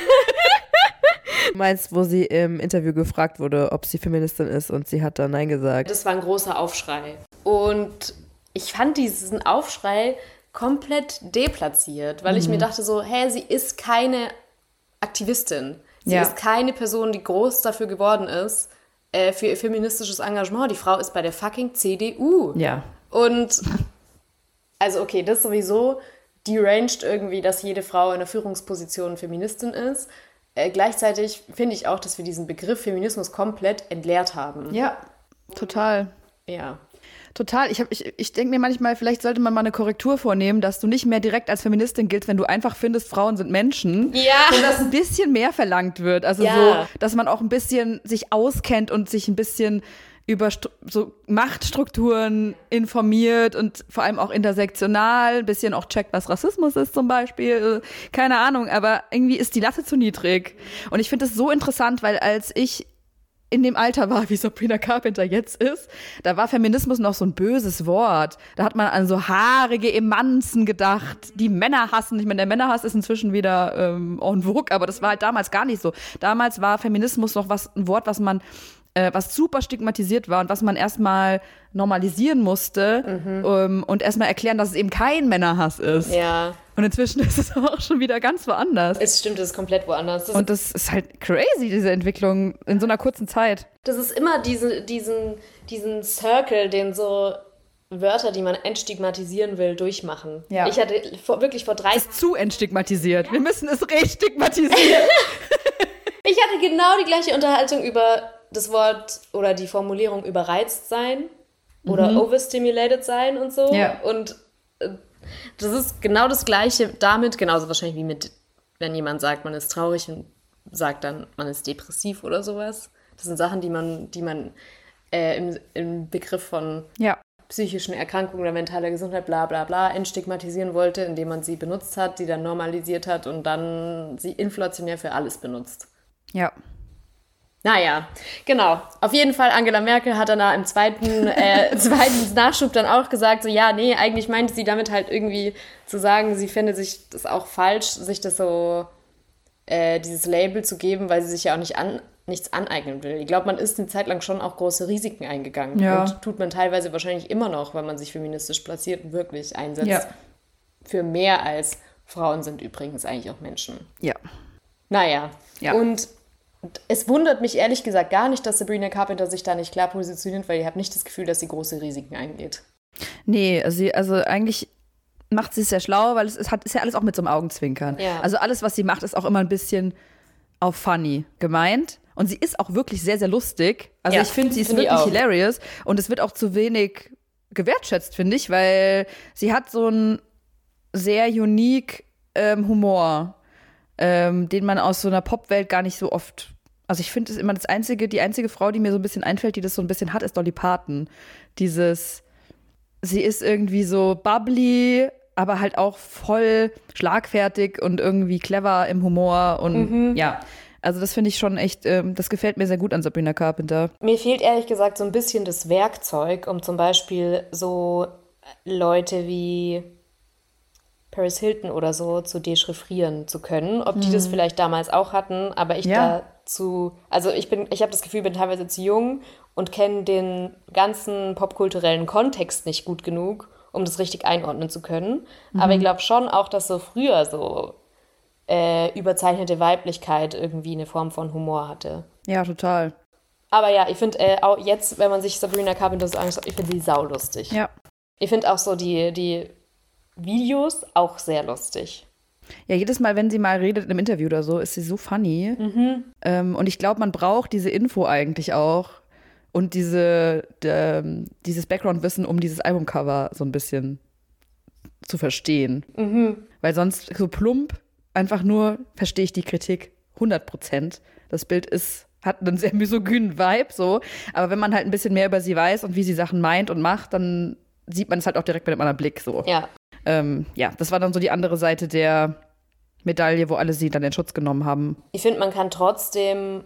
Du meinst, wo sie im Interview gefragt wurde, ob sie Feministin ist und sie hat dann Nein gesagt. Das war ein großer Aufschrei. Und ich fand diesen Aufschrei komplett deplatziert, weil ich mir dachte so, hä, sie ist keine Aktivistin. Sie Ja. ist keine Person, die groß dafür geworden ist, äh, für ihr feministisches Engagement. Die Frau ist bei der fucking C D U. Ja. Und, also okay, das sowieso deranged irgendwie, dass jede Frau in der Führungsposition Feministin ist. Äh, gleichzeitig finde ich auch, dass wir diesen Begriff Feminismus komplett entleert haben. Ja, total. Ja. Total. Ich, hab- ich, ich denke mir manchmal, vielleicht sollte man mal eine Korrektur vornehmen, dass du nicht mehr direkt als Feministin giltst, wenn du einfach findest, Frauen sind Menschen. Ja. Und dass ein bisschen mehr verlangt wird. Also Ja. so, dass man auch ein bisschen sich auskennt und sich ein bisschen über Stru- so Machtstrukturen informiert und vor allem auch intersektional, ein bisschen auch checkt, was Rassismus ist zum Beispiel. Keine Ahnung, aber irgendwie ist die Latte zu niedrig. Und ich finde es so interessant, weil als ich in dem Alter war, wie Sabrina Carpenter jetzt ist, da war Feminismus noch so ein böses Wort. Da hat man an so haarige Emanzen gedacht, die Männer hassen. Ich meine, der Männerhass ist inzwischen wieder ähm, en vogue, aber das war halt damals gar nicht so. Damals war Feminismus noch was, ein Wort, was man äh, was super stigmatisiert war und was man erstmal normalisieren musste ähm, und erstmal erklären, dass es eben kein Männerhass ist. Ja. Und inzwischen ist es auch schon wieder ganz woanders. Es stimmt, es ist komplett woanders. Das, Und das ist halt crazy, diese Entwicklung in so einer kurzen Zeit. das ist immer diese, diesen, diesen Circle, den so Wörter, die man entstigmatisieren will, durchmachen. Ja. Ich hatte vor, wirklich vor dreißig Ist zu entstigmatisiert. Wir müssen es restigmatisieren. Ich hatte genau die gleiche Unterhaltung über das Wort oder die Formulierung überreizt sein oder overstimulated sein und so. Ja. Und äh, das ist genau das Gleiche damit, genauso wahrscheinlich wie mit, wenn jemand sagt, man ist traurig und sagt dann, man ist depressiv oder sowas. Das sind Sachen, die man, die man äh, im, im Begriff von Ja. psychischen Erkrankungen oder mentaler Gesundheit, bla bla bla, entstigmatisieren wollte, indem man sie benutzt hat, die dann normalisiert hat und dann sie inflationär für alles benutzt. Ja. Naja, genau. Auf jeden Fall, Angela Merkel hat dann da im zweiten, äh, zweiten Nachschub dann auch gesagt, so ja, nee, eigentlich meinte sie damit halt irgendwie zu sagen, sie fände sich das auch falsch, sich das so, äh, dieses Label zu geben, weil sie sich ja auch nicht an, nichts aneignen will. Ich glaube, man ist eine Zeit lang schon auch große Risiken eingegangen. Ja. Und tut man teilweise wahrscheinlich immer noch, wenn man sich feministisch platziert und wirklich einsetzt. Ja. Für mehr als Frauen sind übrigens eigentlich auch Menschen. Ja. Naja, Ja. und es wundert mich ehrlich gesagt gar nicht, dass Sabrina Carpenter sich da nicht klar positioniert, weil ich habe nicht das Gefühl, dass sie große Risiken eingeht. Nee, also, sie, also eigentlich macht sie es sehr schlau, weil es ist, hat, ist ja alles auch mit so einem Augenzwinkern. Ja. Also alles, was sie macht, ist auch immer ein bisschen auf funny gemeint. Und sie ist auch wirklich sehr, sehr lustig. Also Ja, ich finde, sie ist finde ich wirklich auch. hilarious. Und es wird auch zu wenig gewertschätzt, finde ich, weil sie hat so einen sehr unique ähm, Humor, ähm, den man aus so einer Popwelt gar nicht so oft. Also ich finde es immer das einzige, die einzige Frau, die mir so ein bisschen einfällt, die das so ein bisschen hat, ist Dolly Parton. Dieses, sie ist irgendwie so bubbly, aber halt auch voll schlagfertig und irgendwie clever im Humor und ja. Also das finde ich schon echt, ähm, das gefällt mir sehr gut an Sabrina Carpenter. Mir fehlt ehrlich gesagt so ein bisschen das Werkzeug, um zum Beispiel so Leute wie Paris Hilton oder so zu dechiffrieren zu können. Ob die das vielleicht damals auch hatten, aber ich Ja. dazu, also ich bin, ich habe das Gefühl, bin teilweise zu jung und kenne den ganzen popkulturellen Kontext nicht gut genug, um das richtig einordnen zu können. Aber ich glaube schon auch, dass so früher so äh, überzeichnete Weiblichkeit irgendwie eine Form von Humor hatte. Ja, total. Aber ja, ich finde äh, auch jetzt, wenn man sich Sabrina Carpenter so anschaut, ich finde sie saulustig. Ja. Ich finde auch so die, die Videos auch sehr lustig. Ja, jedes Mal, wenn sie mal redet in einem Interview oder so, ist sie so funny. Mhm. Ähm, und ich glaube, man braucht diese Info eigentlich auch und diese, de, dieses Background-Wissen, um dieses Albumcover so ein bisschen zu verstehen. Mhm. Weil sonst so plump einfach nur verstehe ich die Kritik hundert Prozent. Das Bild ist, hat einen sehr misogynen Vibe, so. Aber wenn man halt ein bisschen mehr über sie weiß und wie sie Sachen meint und macht, dann sieht man es halt auch direkt mit einem anderen Blick, so. Ja. Ähm, ja, das war dann so die andere Seite der Medaille, wo alle sie dann in Schutz genommen haben. Ich finde, man kann trotzdem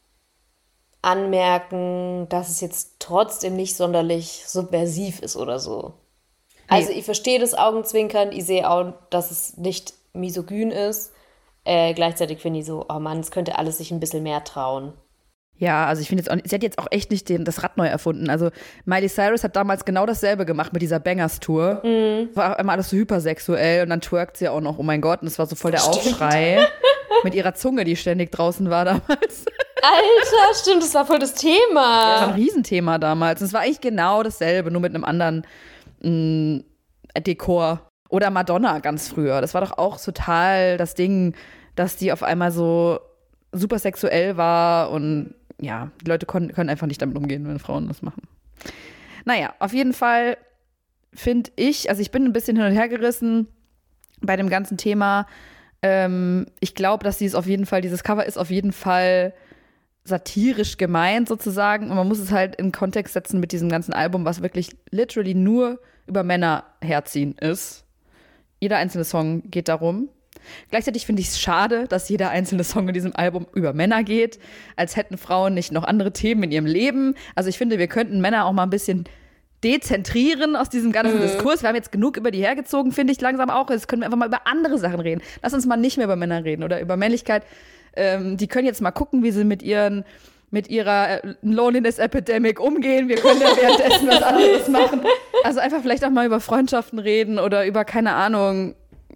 anmerken, dass es jetzt trotzdem nicht sonderlich subversiv ist oder so. Also Nee. ich verstehe das Augenzwinkern, ich sehe auch, dass es nicht misogyn ist. Äh, gleichzeitig finde ich so, oh Mann, es könnte alles sich ein bisschen mehr trauen. Ja, also ich finde jetzt auch, sie hat jetzt auch echt nicht den, das Rad neu erfunden. Also Miley Cyrus hat damals genau dasselbe gemacht mit dieser Bangers-Tour. Mhm. War immer alles so hypersexuell und dann twerkt sie auch noch, oh mein Gott, und das war so voll der Aufschrei. Mit ihrer Zunge, die ständig draußen war damals. Alter, stimmt, das war voll das Thema. Das war ein Riesenthema damals. Und es war eigentlich genau dasselbe, nur mit einem anderen mh, Dekor. Oder Madonna ganz früher. Das war doch auch total das Ding, dass die auf einmal so super sexuell war und ja, die Leute können, können einfach nicht damit umgehen, wenn Frauen das machen. Naja, auf jeden Fall finde ich, also ich bin ein bisschen hin und her gerissen bei dem ganzen Thema. Ähm, ich glaube, dass sie es auf jeden Fall, dieses Cover ist auf jeden Fall satirisch gemeint sozusagen und man muss es halt in Kontext setzen mit diesem ganzen Album, was wirklich literally nur über Männer herziehen ist. Jeder einzelne Song geht darum. Gleichzeitig finde ich es schade, dass jeder einzelne Song in diesem Album über Männer geht, als hätten Frauen nicht noch andere Themen in ihrem Leben. Also ich finde, wir könnten Männer auch mal ein bisschen dezentrieren aus diesem ganzen mhm. Diskurs. Wir haben jetzt genug über die hergezogen, finde ich langsam auch. Jetzt können wir einfach mal über andere Sachen reden. Lass uns mal nicht mehr über Männer reden oder über Männlichkeit. Ähm, die können jetzt mal gucken, wie sie mit ihren mit ihrer Loneliness-Epidemic umgehen. Wir können ja währenddessen was anderes machen. Also einfach vielleicht auch mal über Freundschaften reden oder über, keine Ahnung,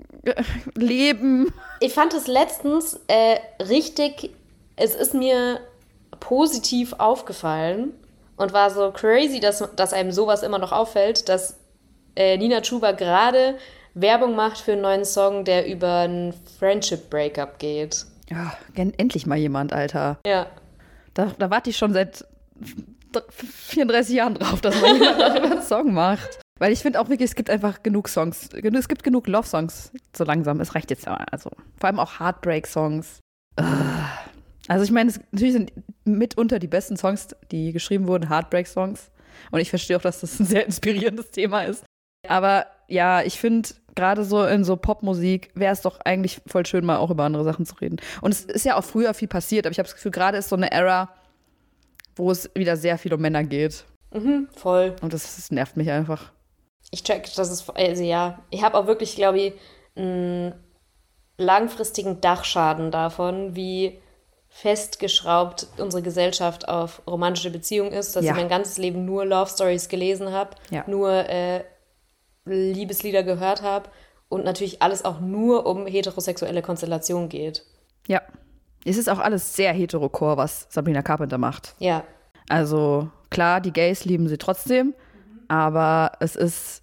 Leben. Ich fand es letztens äh, richtig, es ist mir positiv aufgefallen und war so crazy, dass, dass einem sowas immer noch auffällt, dass äh, Nina Chuba gerade Werbung macht für einen neuen Song, der über ein Friendship-Breakup geht. Ja, endlich mal jemand, Alter. Ja. Da, da warte ich schon seit vierunddreißig Jahren drauf, dass man jemand darüber einen Song macht. Weil ich finde auch wirklich, es gibt einfach genug Songs. Es gibt genug Love-Songs so langsam. Es reicht jetzt aber. Also, vor allem auch Heartbreak-Songs. Also ich meine, natürlich sind mitunter die besten Songs, die geschrieben wurden, Heartbreak-Songs. Und ich verstehe auch, dass das ein sehr inspirierendes Thema ist. Aber ja, ich finde, gerade so in so Popmusik wäre es doch eigentlich voll schön, mal auch über andere Sachen zu reden. Und es ist ja auch früher viel passiert. Aber ich habe das Gefühl, gerade ist so eine Ära, wo es wieder sehr viel um Männer geht. Mhm, voll. Und das, das nervt mich einfach. Ich check, das ist, also ja, ich habe auch wirklich, glaube ich, einen langfristigen Dachschaden davon, wie festgeschraubt unsere Gesellschaft auf romantische Beziehungen ist, dass Ja. ich mein ganzes Leben nur Love Stories gelesen habe, Ja. nur äh, Liebeslieder gehört habe und natürlich alles auch nur um heterosexuelle Konstellationen geht. Ja. Es ist auch alles sehr heterocore, was Sabrina Carpenter macht. Ja. Also klar, die Gays lieben sie trotzdem, aber es ist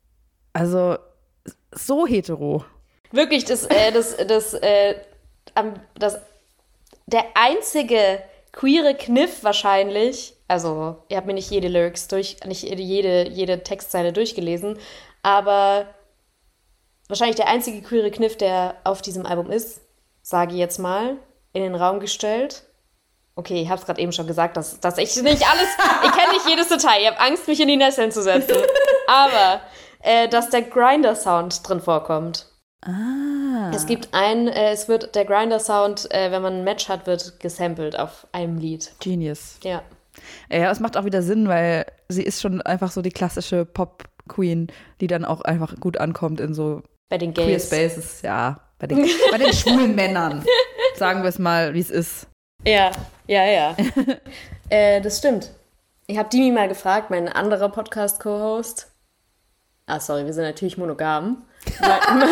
also so hetero. Wirklich, das, äh, das, das, äh, am- das, der einzige queere Kniff wahrscheinlich, also ihr habt mir nicht jede Lyrics durch, nicht jede, jede Textzeile durchgelesen, aber wahrscheinlich der einzige queere Kniff, der auf diesem Album ist, sage ich jetzt mal, in den Raum gestellt. Okay, ich habe es gerade eben schon gesagt, dass, dass ich nicht alles, ich kenne nicht jedes Detail, ich habe Angst, mich in die Nesseln zu setzen, aber äh, dass der Grinder-Sound drin vorkommt. Ah. Es gibt ein, äh, es wird der Grinder-Sound, äh, wenn man ein Match hat, wird gesampelt auf einem Lied. Genius. Ja. Ja, es macht auch wieder Sinn, weil sie ist schon einfach so die klassische Pop-Queen, die dann auch einfach gut ankommt in so Bei den Queer Gays. Spaces. Ja, bei den, bei den schwulen Männern. Sagen wir es mal, wie es ist. Ja, ja, ja. äh, das stimmt. Ich habe Dimi mal gefragt, mein anderer Podcast-Co-Host. Ah, sorry, wir sind natürlich monogam.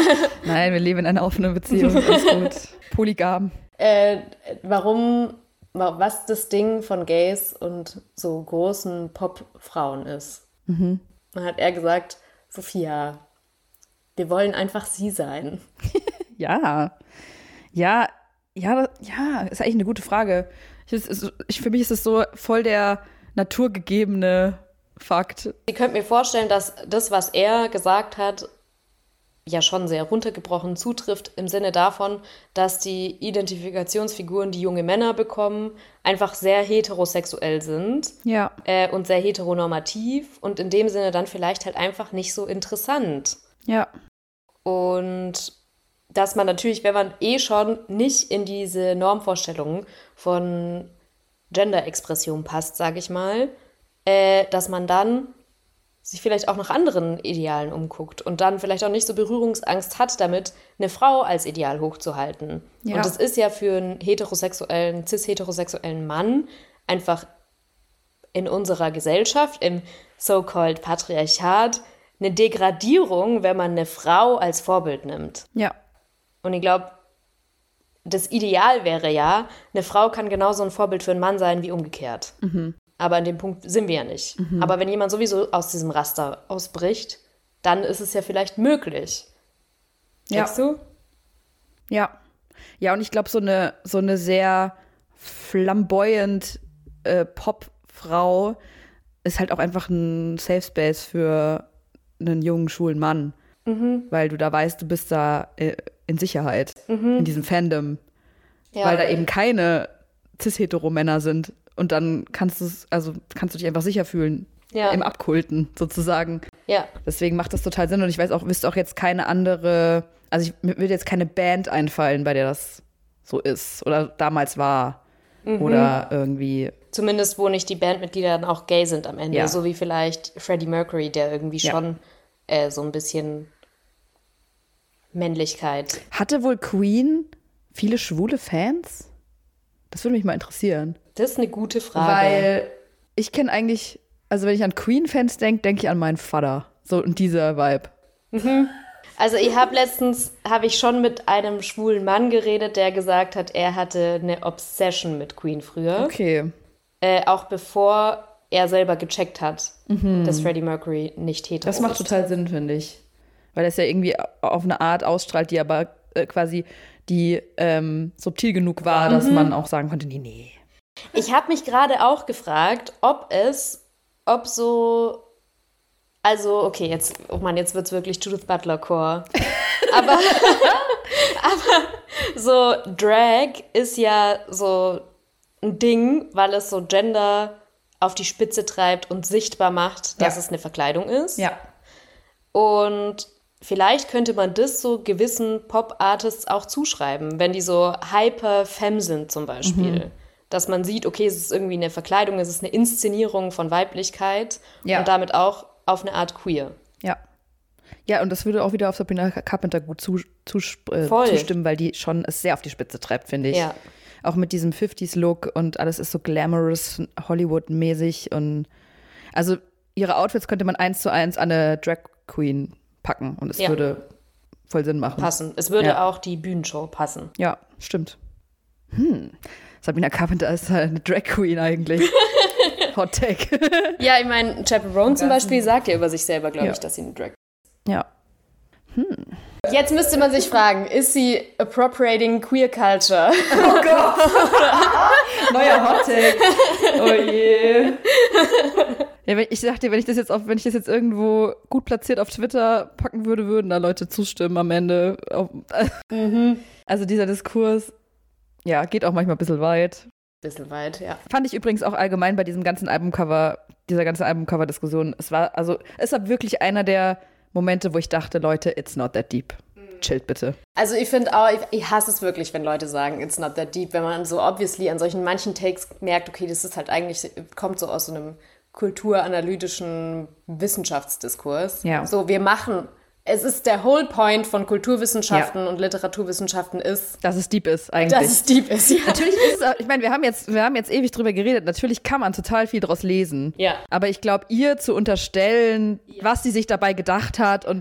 Nein, wir leben in einer offenen Beziehung. Alles gut. Polygam. äh, warum was das Ding von Gays und so großen Popfrauen ist. Mhm. Dann hat er gesagt, Sophia, wir wollen einfach sie sein. Ja, ja, ja, ja, ist eigentlich eine gute Frage. Ich, ich, für mich ist es so voll der naturgegebene Fakt. Ihr könnt mir vorstellen, dass das, was er gesagt hat, ja schon sehr runtergebrochen zutrifft, im Sinne davon, dass die Identifikationsfiguren, die junge Männer bekommen, einfach sehr heterosexuell sind. Ja. Äh, und sehr heteronormativ und in dem Sinne dann vielleicht halt einfach nicht so interessant. Ja. Und dass man natürlich, wenn man eh schon nicht in diese Normvorstellungen von Gender-Expression passt, sage ich mal, äh, dass man dann sich vielleicht auch nach anderen Idealen umguckt und dann vielleicht auch nicht so Berührungsangst hat damit, eine Frau als Ideal hochzuhalten. Ja. Und das ist ja für einen heterosexuellen, cis-heterosexuellen Mann einfach in unserer Gesellschaft, im so-called Patriarchat, eine Degradierung, wenn man eine Frau als Vorbild nimmt. Ja. Und ich glaube, das Ideal wäre ja, eine Frau kann genauso ein Vorbild für einen Mann sein wie umgekehrt. Mhm. Aber an dem Punkt sind wir ja nicht. Mhm. Aber wenn jemand sowieso aus diesem Raster ausbricht, dann ist es ja vielleicht möglich. Ja. Denkst du? Ja. Ja, und ich glaube, so eine, so eine sehr flamboyant äh, Popfrau ist halt auch einfach ein Safe Space für einen jungen, schwulen Mann. Mhm. Weil du da weißt, du bist da äh, in Sicherheit, mhm. in diesem Fandom. Ja, weil da eben keine cis-hetero-Männer sind. Und dann kannst du also kannst du dich einfach sicher fühlen, ja. im Abkulten sozusagen. Ja. Deswegen macht das total Sinn. Und ich weiß auch, wüsste auch jetzt keine andere, also ich, mir würde jetzt keine Band einfallen, bei der das so ist oder damals war. Mhm. Oder irgendwie. Zumindest, wo nicht die Bandmitglieder dann auch gay sind am Ende. Ja. So wie vielleicht Freddie Mercury, der irgendwie ja. schon äh, so ein bisschen Männlichkeit. Hatte wohl Queen viele schwule Fans? Das würde mich mal interessieren. Das ist eine gute Frage. Weil ich kenne eigentlich, also wenn ich an Queen-Fans denke, denke ich an meinen Vater. So in dieser Vibe. Mhm. Also ich habe letztens, habe ich schon mit einem schwulen Mann geredet, der gesagt hat, er hatte eine Obsession mit Queen früher. Okay. Äh, auch bevor er selber gecheckt hat, mhm. dass Freddie Mercury nicht hetero ist. Das macht total Sinn, finde ich. Weil das ja irgendwie auf eine Art ausstrahlt, die aber äh, quasi die ähm, subtil genug war, mhm. dass man auch sagen konnte, nee, nee. Ich habe mich gerade auch gefragt, ob es, ob so, also, okay, jetzt, oh Mann, jetzt wird es wirklich Judith Butler-Core. aber, aber so Drag ist ja so ein Ding, weil es so Gender auf die Spitze treibt und sichtbar macht, dass ja. es eine Verkleidung ist. Ja. Und vielleicht könnte man das so gewissen Pop-Artists auch zuschreiben, wenn die so hyper-femme sind zum Beispiel. Mhm. Dass man sieht, okay, es ist irgendwie eine Verkleidung, es ist eine Inszenierung von Weiblichkeit ja. und damit auch auf eine Art queer. Ja. Ja, und das würde auch wieder auf Sabrina Carpenter gut zu, zu, äh, zustimmen, weil die schon es sehr auf die Spitze treibt, finde ich. Ja. Auch mit diesem fifties-Look und alles ist so glamorous, Hollywood-mäßig. Und also ihre Outfits könnte man eins zu eins an eine Drag Queen packen und es ja. würde voll Sinn machen. Passen. Es würde ja. auch die Bühnenshow passen. Ja, stimmt. Hm. Sabrina Carpenter ist halt eine Drag Queen eigentlich. Hot Take. Ja, ich meine, Chaperone zum Beispiel sagt ja über sich selber, glaube ja. ich, dass sie eine Drag ist. Ja. Hm. Jetzt müsste man sich fragen, ist sie appropriating queer culture? Oh Gott! Neuer Hot Take. Oh je. Ja, wenn, ich dachte, wenn ich das jetzt auf, wenn ich das jetzt irgendwo gut platziert auf Twitter packen würde, würden da Leute zustimmen am Ende. Mhm. Also dieser Diskurs, ja, geht auch manchmal ein bisschen weit. Bisschen weit, ja. Fand ich übrigens auch allgemein bei diesem ganzen Albumcover, dieser ganzen Albumcover-Diskussion. Es war, also, es war wirklich einer der Momente, wo ich dachte, Leute, it's not that deep. Chillt bitte. Also ich finde auch, ich, ich hasse es wirklich, wenn Leute sagen, it's not that deep, wenn man so obviously an solchen manchen Takes merkt, okay, das ist halt eigentlich, kommt so aus so einem kulturanalytischen Wissenschaftsdiskurs. Ja. So, wir machen, es ist der whole point von Kulturwissenschaften ja. und Literaturwissenschaften ist, dass es deep ist eigentlich. Dass es deep ist, ja. Natürlich ist es, ich meine, wir haben jetzt, wir haben jetzt ewig drüber geredet, natürlich kann man total viel draus lesen. Ja. Aber ich glaube, ihr zu unterstellen, ja. was sie sich dabei gedacht hat und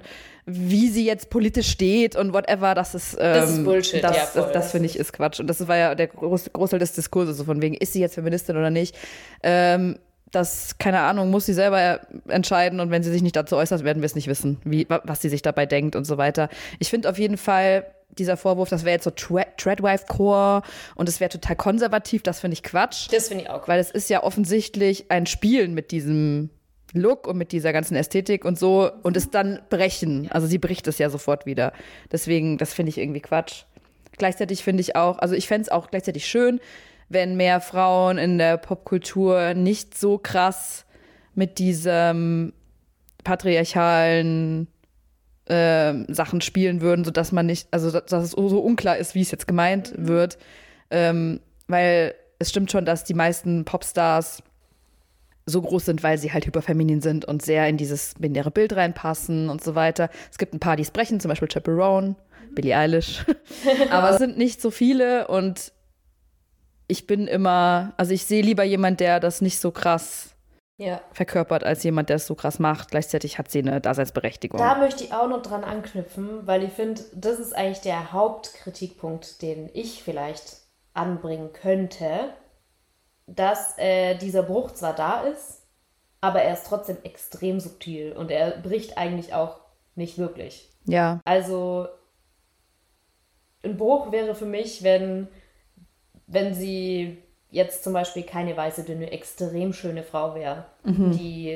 wie sie jetzt politisch steht und whatever, das ist, ähm, Das ist Bullshit, das, ja, voll. Das, das finde ich ist Quatsch. Und das war ja der Groß, Großteil des Diskurses, so von wegen, ist sie jetzt Feministin oder nicht? Ähm, das, keine Ahnung, muss sie selber entscheiden und wenn sie sich nicht dazu äußert, werden wir es nicht wissen, wie, was sie sich dabei denkt und so weiter. Ich finde auf jeden Fall, dieser Vorwurf, das wäre jetzt so Treadwife-Core und es wäre total konservativ, das finde ich Quatsch. Das finde ich auch. Weil es ist ja offensichtlich ein Spielen mit diesem Look und mit dieser ganzen Ästhetik und so und es dann brechen. Also sie bricht es ja sofort wieder. Deswegen, das finde ich irgendwie Quatsch. Gleichzeitig finde ich auch, also ich fände es auch gleichzeitig schön, wenn mehr Frauen in der Popkultur nicht so krass mit diesem patriarchalen äh, Sachen spielen würden, sodass man nicht, also dass es so unklar ist, wie es jetzt gemeint wird. Ähm, weil es stimmt schon, dass die meisten Popstars so groß sind, weil sie halt hyperfeminin sind und sehr in dieses binäre Bild reinpassen und so weiter. Es gibt ein paar, die es brechen, zum Beispiel Chaperone, Billie Eilish. Aber es sind nicht so viele und ich bin immer, also ich sehe lieber jemand, der das nicht so krass ja. verkörpert, als jemand, der es so krass macht. Gleichzeitig hat sie eine Daseinsberechtigung. Da möchte ich auch noch dran anknüpfen, weil ich finde, das ist eigentlich der Hauptkritikpunkt, den ich vielleicht anbringen könnte, dass äh, dieser Bruch zwar da ist, aber er ist trotzdem extrem subtil und er bricht eigentlich auch nicht wirklich. Ja. Also ein Bruch wäre für mich, wenn, wenn sie jetzt zum Beispiel keine weiße, dünne, extrem schöne Frau wäre, mhm. die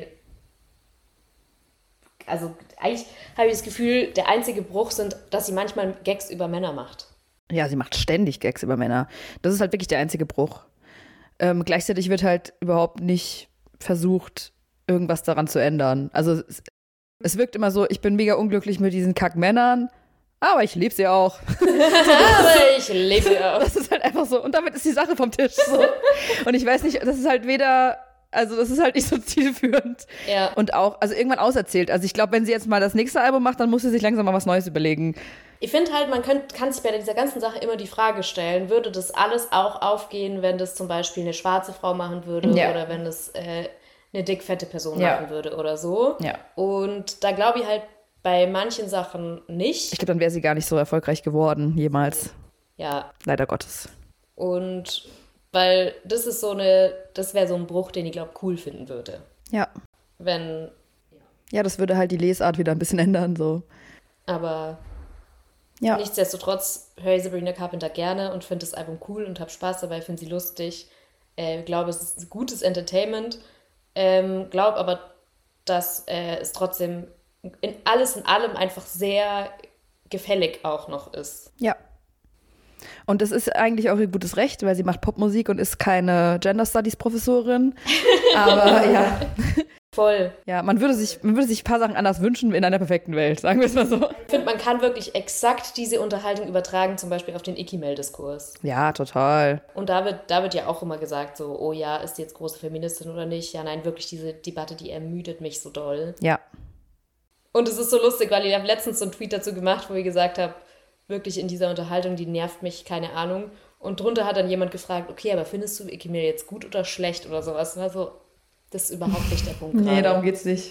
also eigentlich habe ich das Gefühl, der einzige Bruch sind, dass sie manchmal Gags über Männer macht. Ja, sie macht ständig Gags über Männer. Das ist halt wirklich der einzige Bruch. Ähm, gleichzeitig wird halt überhaupt nicht versucht, irgendwas daran zu ändern. Also es, es wirkt immer so, ich bin mega unglücklich mit diesen Kackmännern, aber ich liebe sie auch. Aber ich liebe sie auch. Das ist halt einfach so. Und damit ist die Sache vom Tisch so. Und ich weiß nicht, das ist halt weder, also das ist halt nicht so zielführend. Ja. Und auch, also irgendwann auserzählt. Also ich glaube, wenn sie jetzt mal das nächste Album macht, dann muss sie sich langsam mal was Neues überlegen. Ich finde halt, man könnt, kann sich bei dieser ganzen Sache immer die Frage stellen, würde das alles auch aufgehen, wenn das zum Beispiel eine schwarze Frau machen würde ja. oder wenn das äh, eine dickfette Person ja. machen würde oder so. Ja. Und da glaube ich halt bei manchen Sachen nicht. Ich glaube, dann wäre sie gar nicht so erfolgreich geworden, jemals. Ja. Leider Gottes. Und weil das ist so eine, das wäre so ein Bruch, den ich glaube cool finden würde. Ja. Wenn. Ja, das würde halt die Lesart wieder ein bisschen ändern, so. Aber ja. nichtsdestotrotz höre ich Sabrina Carpenter gerne und finde das Album cool und habe Spaß dabei, finde sie lustig. Ich äh, glaube, es ist gutes Entertainment. Ähm, glaube aber, dass äh, es trotzdem in alles in allem einfach sehr gefällig auch noch ist. Ja. Und das ist eigentlich auch ihr gutes Recht, weil sie macht Popmusik und ist keine Gender Studies Professorin. Aber ja. Voll. Ja, man würde sich, man würde sich ein paar Sachen anders wünschen in einer perfekten Welt, sagen wir es mal so. Ich finde, man kann wirklich exakt diese Unterhaltung übertragen, zum Beispiel auf den Icky-Mail-Diskurs. Ja, total. Und da wird, da wird ja auch immer gesagt, so, oh ja, ist die jetzt große Feministin oder nicht? Ja, nein, wirklich, diese Debatte, die ermüdet mich so doll. Ja. Und es ist so lustig, weil ich habe letztens so einen Tweet dazu gemacht, wo ich gesagt habe, wirklich in dieser Unterhaltung, die nervt mich, keine Ahnung. Und drunter hat dann jemand gefragt, okay, aber findest du Icky-Mail jetzt gut oder schlecht oder sowas? Also, das ist überhaupt nicht der Punkt gerade. Nee, darum geht's nicht.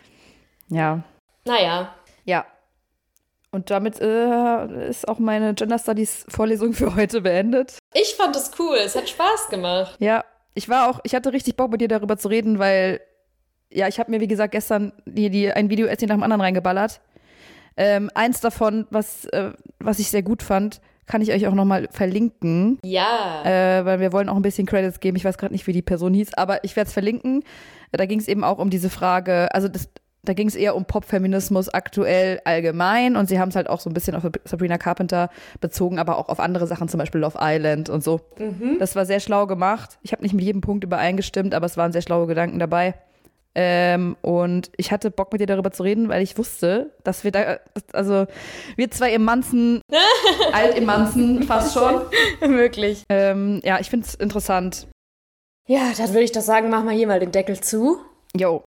Ja. Naja. Ja. Und damit äh, ist auch meine Gender Studies Vorlesung für heute beendet. Ich fand es cool, es hat Spaß gemacht. Ja, ich war auch, ich hatte richtig Bock mit dir darüber zu reden, weil, ja, ich habe mir, wie gesagt, gestern die, die, ein Video erst nach dem anderen reingeballert. Ähm, eins davon, was, äh, was ich sehr gut fand, kann ich euch auch nochmal verlinken. Ja. Äh, weil wir wollen auch ein bisschen Credits geben. Ich weiß gerade nicht, wie die Person hieß, aber ich werde es verlinken. Da ging es eben auch um diese Frage, also das, da ging es eher um Popfeminismus aktuell allgemein und sie haben es halt auch so ein bisschen auf Sabrina Carpenter bezogen, aber auch auf andere Sachen, zum Beispiel Love Island und so. Mhm. Das war sehr schlau gemacht. Ich habe nicht mit jedem Punkt übereingestimmt, aber es waren sehr schlaue Gedanken dabei. Ähm, und ich hatte Bock, mit dir darüber zu reden, weil ich wusste, dass wir da, also wir zwei Emanzen, Alt-Emanzen fast schon. Wirklich. Ähm, ja, ich finde es interessant. Ja, dann würde ich doch sagen, machen wir hier mal den Deckel zu. Jo.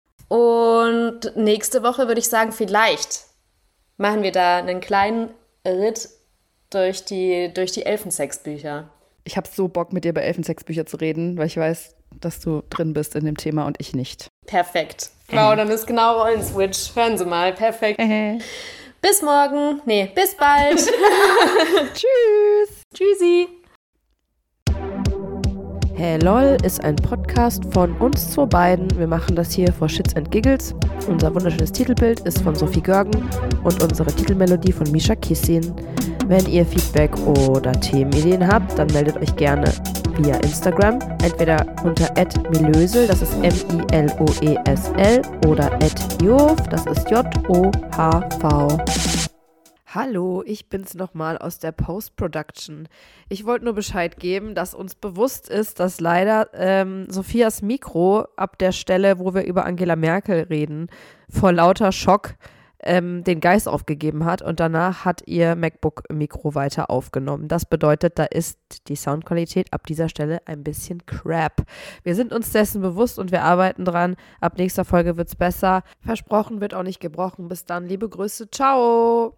Und nächste Woche würde ich sagen, vielleicht machen wir da einen kleinen Ritt durch die, durch die Elfensex-Bücher. Ich habe so Bock, mit dir über Elfensex-Bücher zu reden, weil ich weiß, dass du drin bist in dem Thema und ich nicht. Perfekt. Wow, dann ist genau Rollenswitch. Hören Sie mal, perfekt. Bis morgen. Nee, bis bald. Tschüss. Tschüssi. Hey lol ist ein Podcast von uns zwei beiden. Wir machen das hier vor Shits and Giggles. Unser wunderschönes Titelbild ist von Sophie Görgen und unsere Titelmelodie von Misha Kissin. Wenn ihr Feedback oder Themenideen habt, dann meldet euch gerne via Instagram, entweder unter at milösel, das ist M I L O E S L, oder at jov, das ist J O H V. Hallo, ich bin's nochmal aus der Post-Production. Ich wollte nur Bescheid geben, dass uns bewusst ist, dass leider ähm, Sophias Mikro ab der Stelle, wo wir über Angela Merkel reden, vor lauter Schock ähm, den Geist aufgegeben hat und danach hat ihr MacBook-Mikro weiter aufgenommen. Das bedeutet, da ist die Soundqualität ab dieser Stelle ein bisschen crap. Wir sind uns dessen bewusst und wir arbeiten dran. Ab nächster Folge wird's besser. Versprochen, wird auch nicht gebrochen. Bis dann, liebe Grüße, ciao!